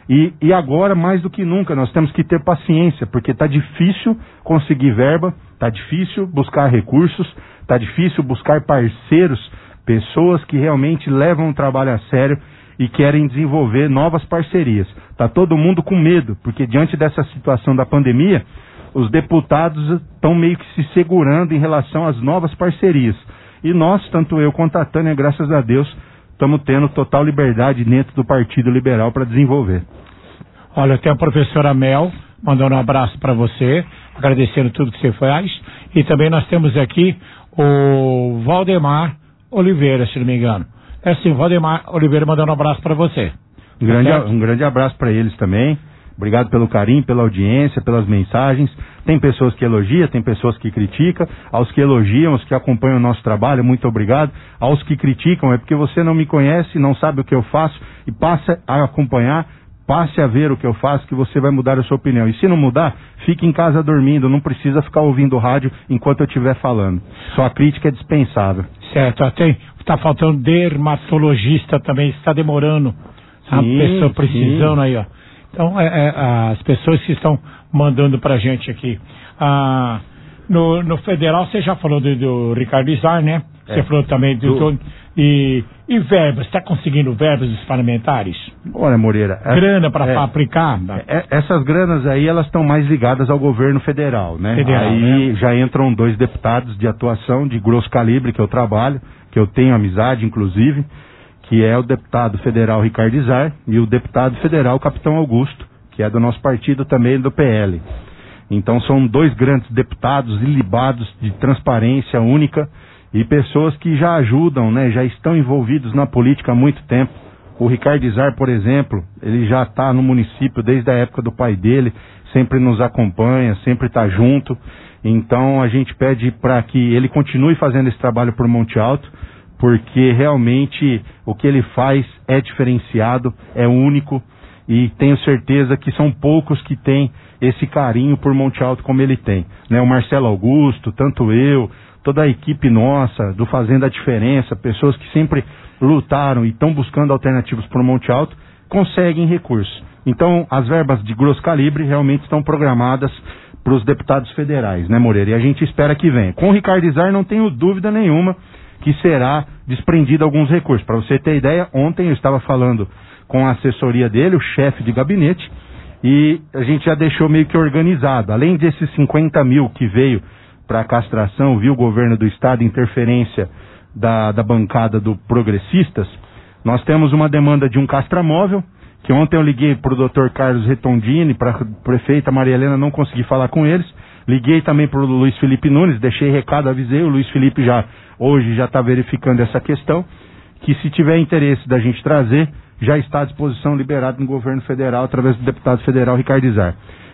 S23: E agora, mais do que nunca, nós temos que ter paciência, porque está difícil conseguir verba, está difícil buscar recursos, está difícil buscar parceiros, pessoas que realmente levam o trabalho a sério e querem desenvolver novas parcerias. Está todo mundo com medo, porque diante dessa situação da pandemia, os deputados estão meio que se segurando em relação às novas parcerias. E nós, tanto eu quanto a Tânia, graças a Deus, estamos tendo total liberdade dentro do Partido Liberal para desenvolver.
S3: Olha, tem a professora Mel mandando um abraço para você, agradecendo tudo que você faz. E também nós temos aqui o Valdemar Oliveira, se não me engano. É assim, Valdemar Oliveira mandando um abraço para você.
S23: Um grande abraço para eles também. Obrigado pelo carinho, pela audiência, pelas mensagens. Tem pessoas que elogiam, tem pessoas que criticam. Aos que elogiam, aos que acompanham o nosso trabalho, muito obrigado. Aos que criticam, é porque você não me conhece, não sabe o que eu faço e passa a acompanhar, passe a ver o que eu faço, que você vai mudar a sua opinião. E se não mudar, fique em casa dormindo, não precisa ficar ouvindo o rádio enquanto eu estiver falando. Só a crítica é dispensável.
S3: Certo, está faltando dermatologista também, está demorando. A pessoa precisando aí, ó. Então, as pessoas que estão mandando pra gente aqui. No federal, você já falou do Ricardo Izar, né? Você falou também e verbas, está conseguindo verbas dos parlamentares?
S23: Olha, Moreira...
S3: Grana para aplicar?
S23: Essas granas aí, elas estão mais ligadas ao governo federal, né? Aí já entram 2 deputados de atuação de grosso calibre que eu trabalho, que eu tenho amizade, inclusive, que é o deputado federal Ricardo Izar e o deputado federal Capitão Augusto, que é do nosso partido também, do PL. Então são 2 grandes deputados ilibados de transparência única e pessoas que já ajudam, né, já estão envolvidos na política há muito tempo. O Ricardo Izar, por exemplo, ele já está no município desde a época do pai dele, sempre nos acompanha, sempre está junto. Então a gente pede para que ele continue fazendo esse trabalho por Monte Alto, porque realmente o que ele faz é diferenciado, é único, e tenho certeza que são poucos que têm esse carinho por Monte Alto como ele tem. Né? O Marcelo Augusto, tanto eu, toda a equipe nossa do Fazenda a Diferença, pessoas que sempre lutaram e estão buscando alternativas para o Monte Alto, conseguem recursos. Então, as verbas de grosso calibre realmente estão programadas para os deputados federais, né, Moreira? E a gente espera que venha. Com o Ricardo Izar, não tenho dúvida nenhuma que será desprendido alguns recursos. Para você ter ideia, ontem eu estava falando com a assessoria dele, o chefe de gabinete, e a gente já deixou meio que organizado. Além desses 50 mil que veio para a castração, viu o governo do estado, interferência da bancada do Progressistas, nós temos uma demanda de um castramóvel, que ontem eu liguei para o Dr. Carlos Retondini, para a prefeita Maria Helena, não consegui falar com eles. Liguei também para o Luiz Felipe Nunes, deixei recado, avisei, o Luiz Felipe hoje já está verificando essa questão, que se tiver interesse da gente trazer, já está à disposição, liberado no governo federal, através do deputado federal Ricardo Izar.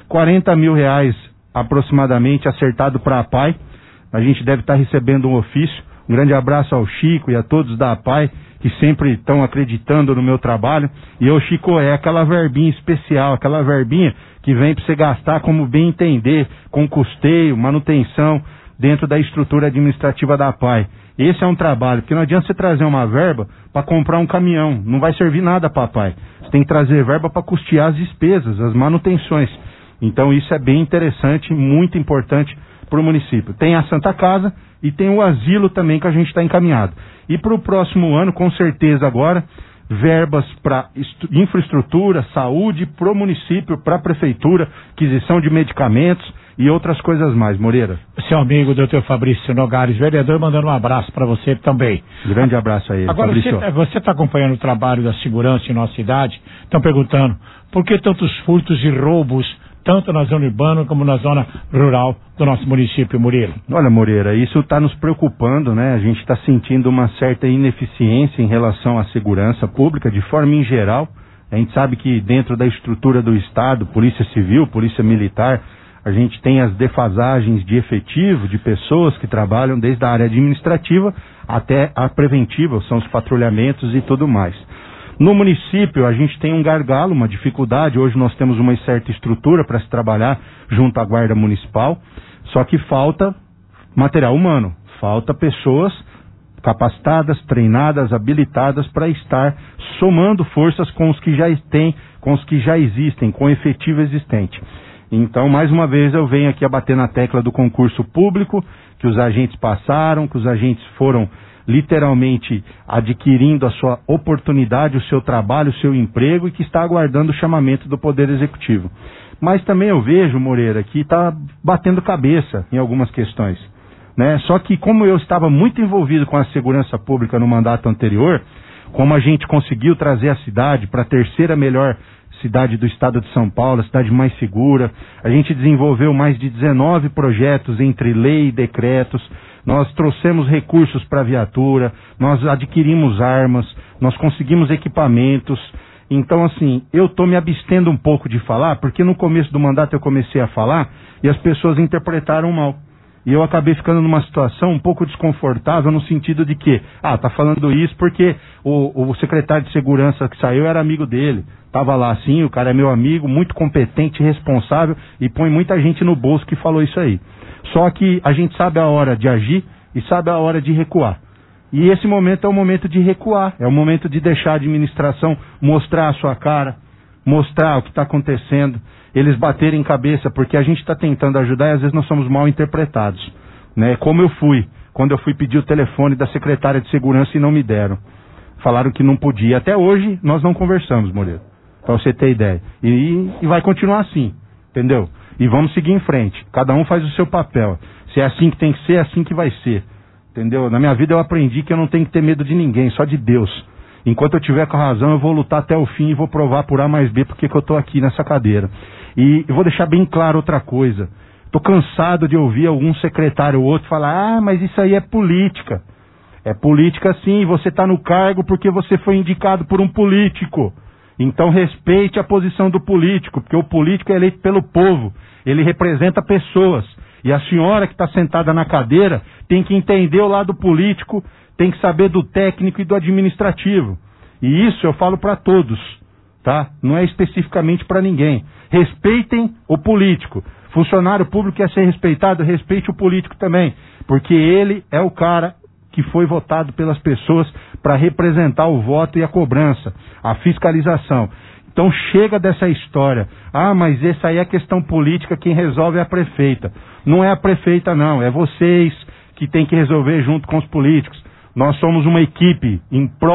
S23: 40 mil reais aproximadamente, acertado para a APAI, a gente deve estar recebendo um ofício. Um grande abraço ao Chico e a todos da APAI, que sempre estão acreditando no meu trabalho. E o Chico, é aquela verbinha especial, aquela verbinha que vem para você gastar como bem entender, com custeio, manutenção, dentro da estrutura administrativa da APAI. Esse é um trabalho, porque não adianta você trazer uma verba para comprar um caminhão, não vai servir nada para a APAI. Você tem que trazer verba para custear as despesas, as manutenções. Então isso é bem interessante, muito importante para o município. Tem a Santa Casa e tem o asilo também que a gente está encaminhado. E para o próximo ano, com certeza agora, verbas para infraestrutura, saúde, para o município, para a prefeitura, aquisição de medicamentos e outras coisas mais. Moreira.
S3: Seu amigo, doutor Fabrício Nogares, vereador, mandando um abraço para você também.
S23: Grande abraço a ele.
S3: Agora, você está acompanhando o trabalho da segurança em nossa cidade? Estão perguntando por que tantos furtos e roubos, tanto na zona urbana como na zona rural do nosso município, Moreira?
S23: Olha, Moreira, isso está nos preocupando, né? A gente está sentindo uma certa ineficiência em relação à segurança pública, de forma em geral. A gente sabe que dentro da estrutura do Estado, Polícia Civil, Polícia Militar, a gente tem as defasagens de efetivo, de pessoas que trabalham desde a área administrativa até a preventiva, são os patrulhamentos e tudo mais. No município, a gente tem um gargalo, uma dificuldade. Hoje nós temos uma certa estrutura para se trabalhar junto à Guarda Municipal, só que falta material humano, falta pessoas capacitadas, treinadas, habilitadas para estar somando forças com os que já têm, com os que já existem, com o efetivo existente. Então, mais uma vez, eu venho aqui a bater na tecla do concurso público, que os agentes passaram, que os agentes foram literalmente adquirindo a sua oportunidade, o seu trabalho, o seu emprego, e que está aguardando o chamamento do Poder Executivo. Mas também eu vejo, Moreira, que está batendo cabeça em algumas questões, né? Só que como eu estava muito envolvido com a segurança pública no mandato anterior, como a gente conseguiu trazer a cidade para a terceira melhor cidade do estado de São Paulo, a cidade mais segura, a gente desenvolveu mais de 19 projetos entre lei e decretos, nós trouxemos recursos para a viatura, nós adquirimos armas, nós conseguimos equipamentos. Então, assim, eu estou me abstendo um pouco de falar, porque no começo do mandato eu comecei a falar e as pessoas interpretaram mal. E eu acabei ficando numa situação um pouco desconfortável, no sentido de que, tá falando isso porque o secretário de segurança que saiu era amigo dele. Tava lá assim, o cara é meu amigo, muito competente, responsável, e põe muita gente no bolso que falou isso aí. Só que a gente sabe a hora de agir e sabe a hora de recuar. E esse momento é o momento de recuar, é o momento de deixar a administração mostrar a sua cara, mostrar o que está acontecendo, eles baterem cabeça, porque a gente está tentando ajudar e às vezes nós somos mal interpretados, né? Como eu fui, quando eu fui pedir o telefone da secretária de segurança e não me deram. Falaram que não podia. Até hoje nós não conversamos, Moreira, para você ter ideia. E vai continuar assim, entendeu? E vamos seguir em frente. Cada um faz o seu papel. Se é assim que tem que ser, é assim que vai ser. Entendeu? Na minha vida eu aprendi que eu não tenho que ter medo de ninguém, só de Deus. Enquanto eu tiver com a razão, eu vou lutar até o fim e vou provar por A mais B porque que eu estou aqui nessa cadeira. E eu vou deixar bem claro outra coisa. Estou cansado de ouvir algum secretário ou outro falar, mas isso aí é política. É política sim, você está no cargo porque você foi indicado por um político. Então respeite a posição do político, porque o político é eleito pelo povo. Ele representa pessoas. E a senhora que está sentada na cadeira tem que entender o lado político, tem que saber do técnico e do administrativo. E isso eu falo para todos, tá? Não é especificamente para ninguém. Respeitem o político. Funcionário público quer ser respeitado, respeite o político também, porque ele é o cara que foi votado pelas pessoas para representar o voto e a cobrança, a fiscalização. Então chega dessa história. Mas essa aí é questão política, quem resolve é a prefeita. Não é a prefeita não, é vocês que tem que resolver junto com os políticos. Nós somos uma equipe em prol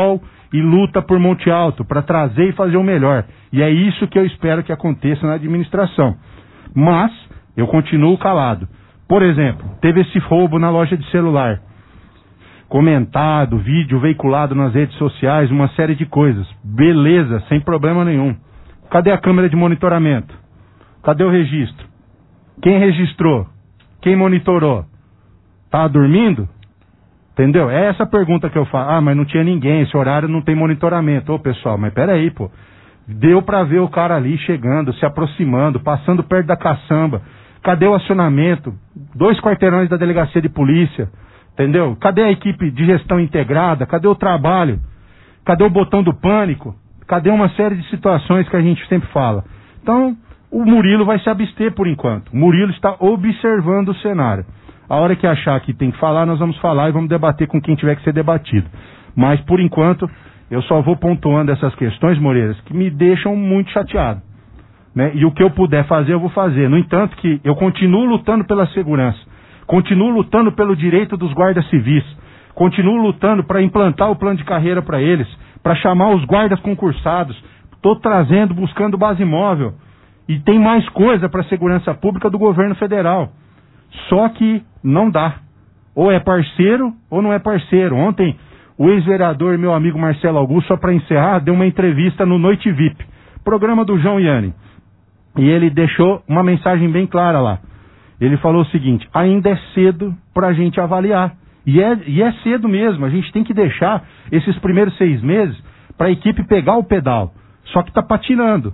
S23: e luta por Monte Alto, para trazer e fazer o melhor. E é isso que eu espero que aconteça na administração. Mas eu continuo calado. Por exemplo, teve esse roubo na loja de celular. Comentado, vídeo veiculado nas redes sociais, uma série de coisas. Beleza, sem problema nenhum. Cadê a câmera de monitoramento? Cadê o registro? Quem registrou? Quem monitorou? Tá dormindo? Entendeu? É essa pergunta que eu faço. Ah, mas não tinha ninguém, esse horário não tem monitoramento. Ô, pessoal, mas peraí, pô. Deu pra ver o cara ali chegando, se aproximando, passando perto da caçamba. Cadê o acionamento? 2 quarteirões da delegacia de polícia. Entendeu? Cadê a equipe de gestão integrada? Cadê o trabalho? Cadê o botão do pânico? Cadê uma série de situações que a gente sempre fala? Então, o Murilo vai se abster por enquanto. O Murilo está observando o cenário. A hora que achar que tem que falar, nós vamos falar e vamos debater com quem tiver que ser debatido. Mas, por enquanto, eu só vou pontuando essas questões, Moreiras, que me deixam muito chateado. Né? E o que eu puder fazer, eu vou fazer. No entanto, que eu continuo lutando pela segurança. Continuo lutando pelo direito dos guardas civis. Continuo lutando para implantar o plano de carreira para eles, para chamar os guardas concursados. Estou trazendo, buscando base móvel. E tem mais coisa para a segurança pública do governo federal. Só que não dá. Ou é parceiro ou não é parceiro. Ontem, o ex-vereador, meu amigo Marcelo Augusto, só para encerrar, deu uma entrevista no Noite VIP, programa do João Ianni. E ele deixou uma mensagem bem clara lá. Ele falou o seguinte: ainda é cedo para a gente avaliar. E é cedo mesmo, a gente tem que deixar esses primeiros 6 meses para a equipe pegar o pedal. Só que está patinando.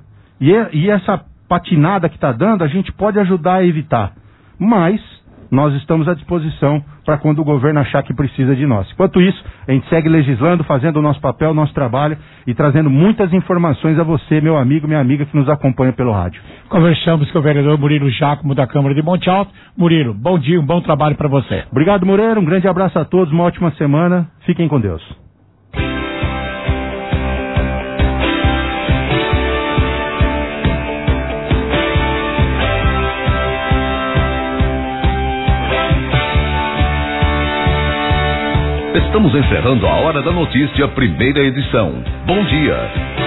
S23: E essa patinada que está dando, a gente pode ajudar a evitar. Mas nós estamos à disposição para quando o governo achar que precisa de nós. Enquanto isso, a gente segue legislando, fazendo o nosso papel, o nosso trabalho e trazendo muitas informações a você, meu amigo, minha amiga que nos acompanha pelo rádio.
S3: Conversamos com o vereador Murilo Giacomo da Câmara de Monte Alto. Murilo, bom dia, um bom trabalho para você.
S23: Obrigado, Moreira, um grande abraço a todos, uma ótima semana, fiquem com Deus.
S1: Estamos encerrando a Hora da Notícia, primeira edição. Bom dia.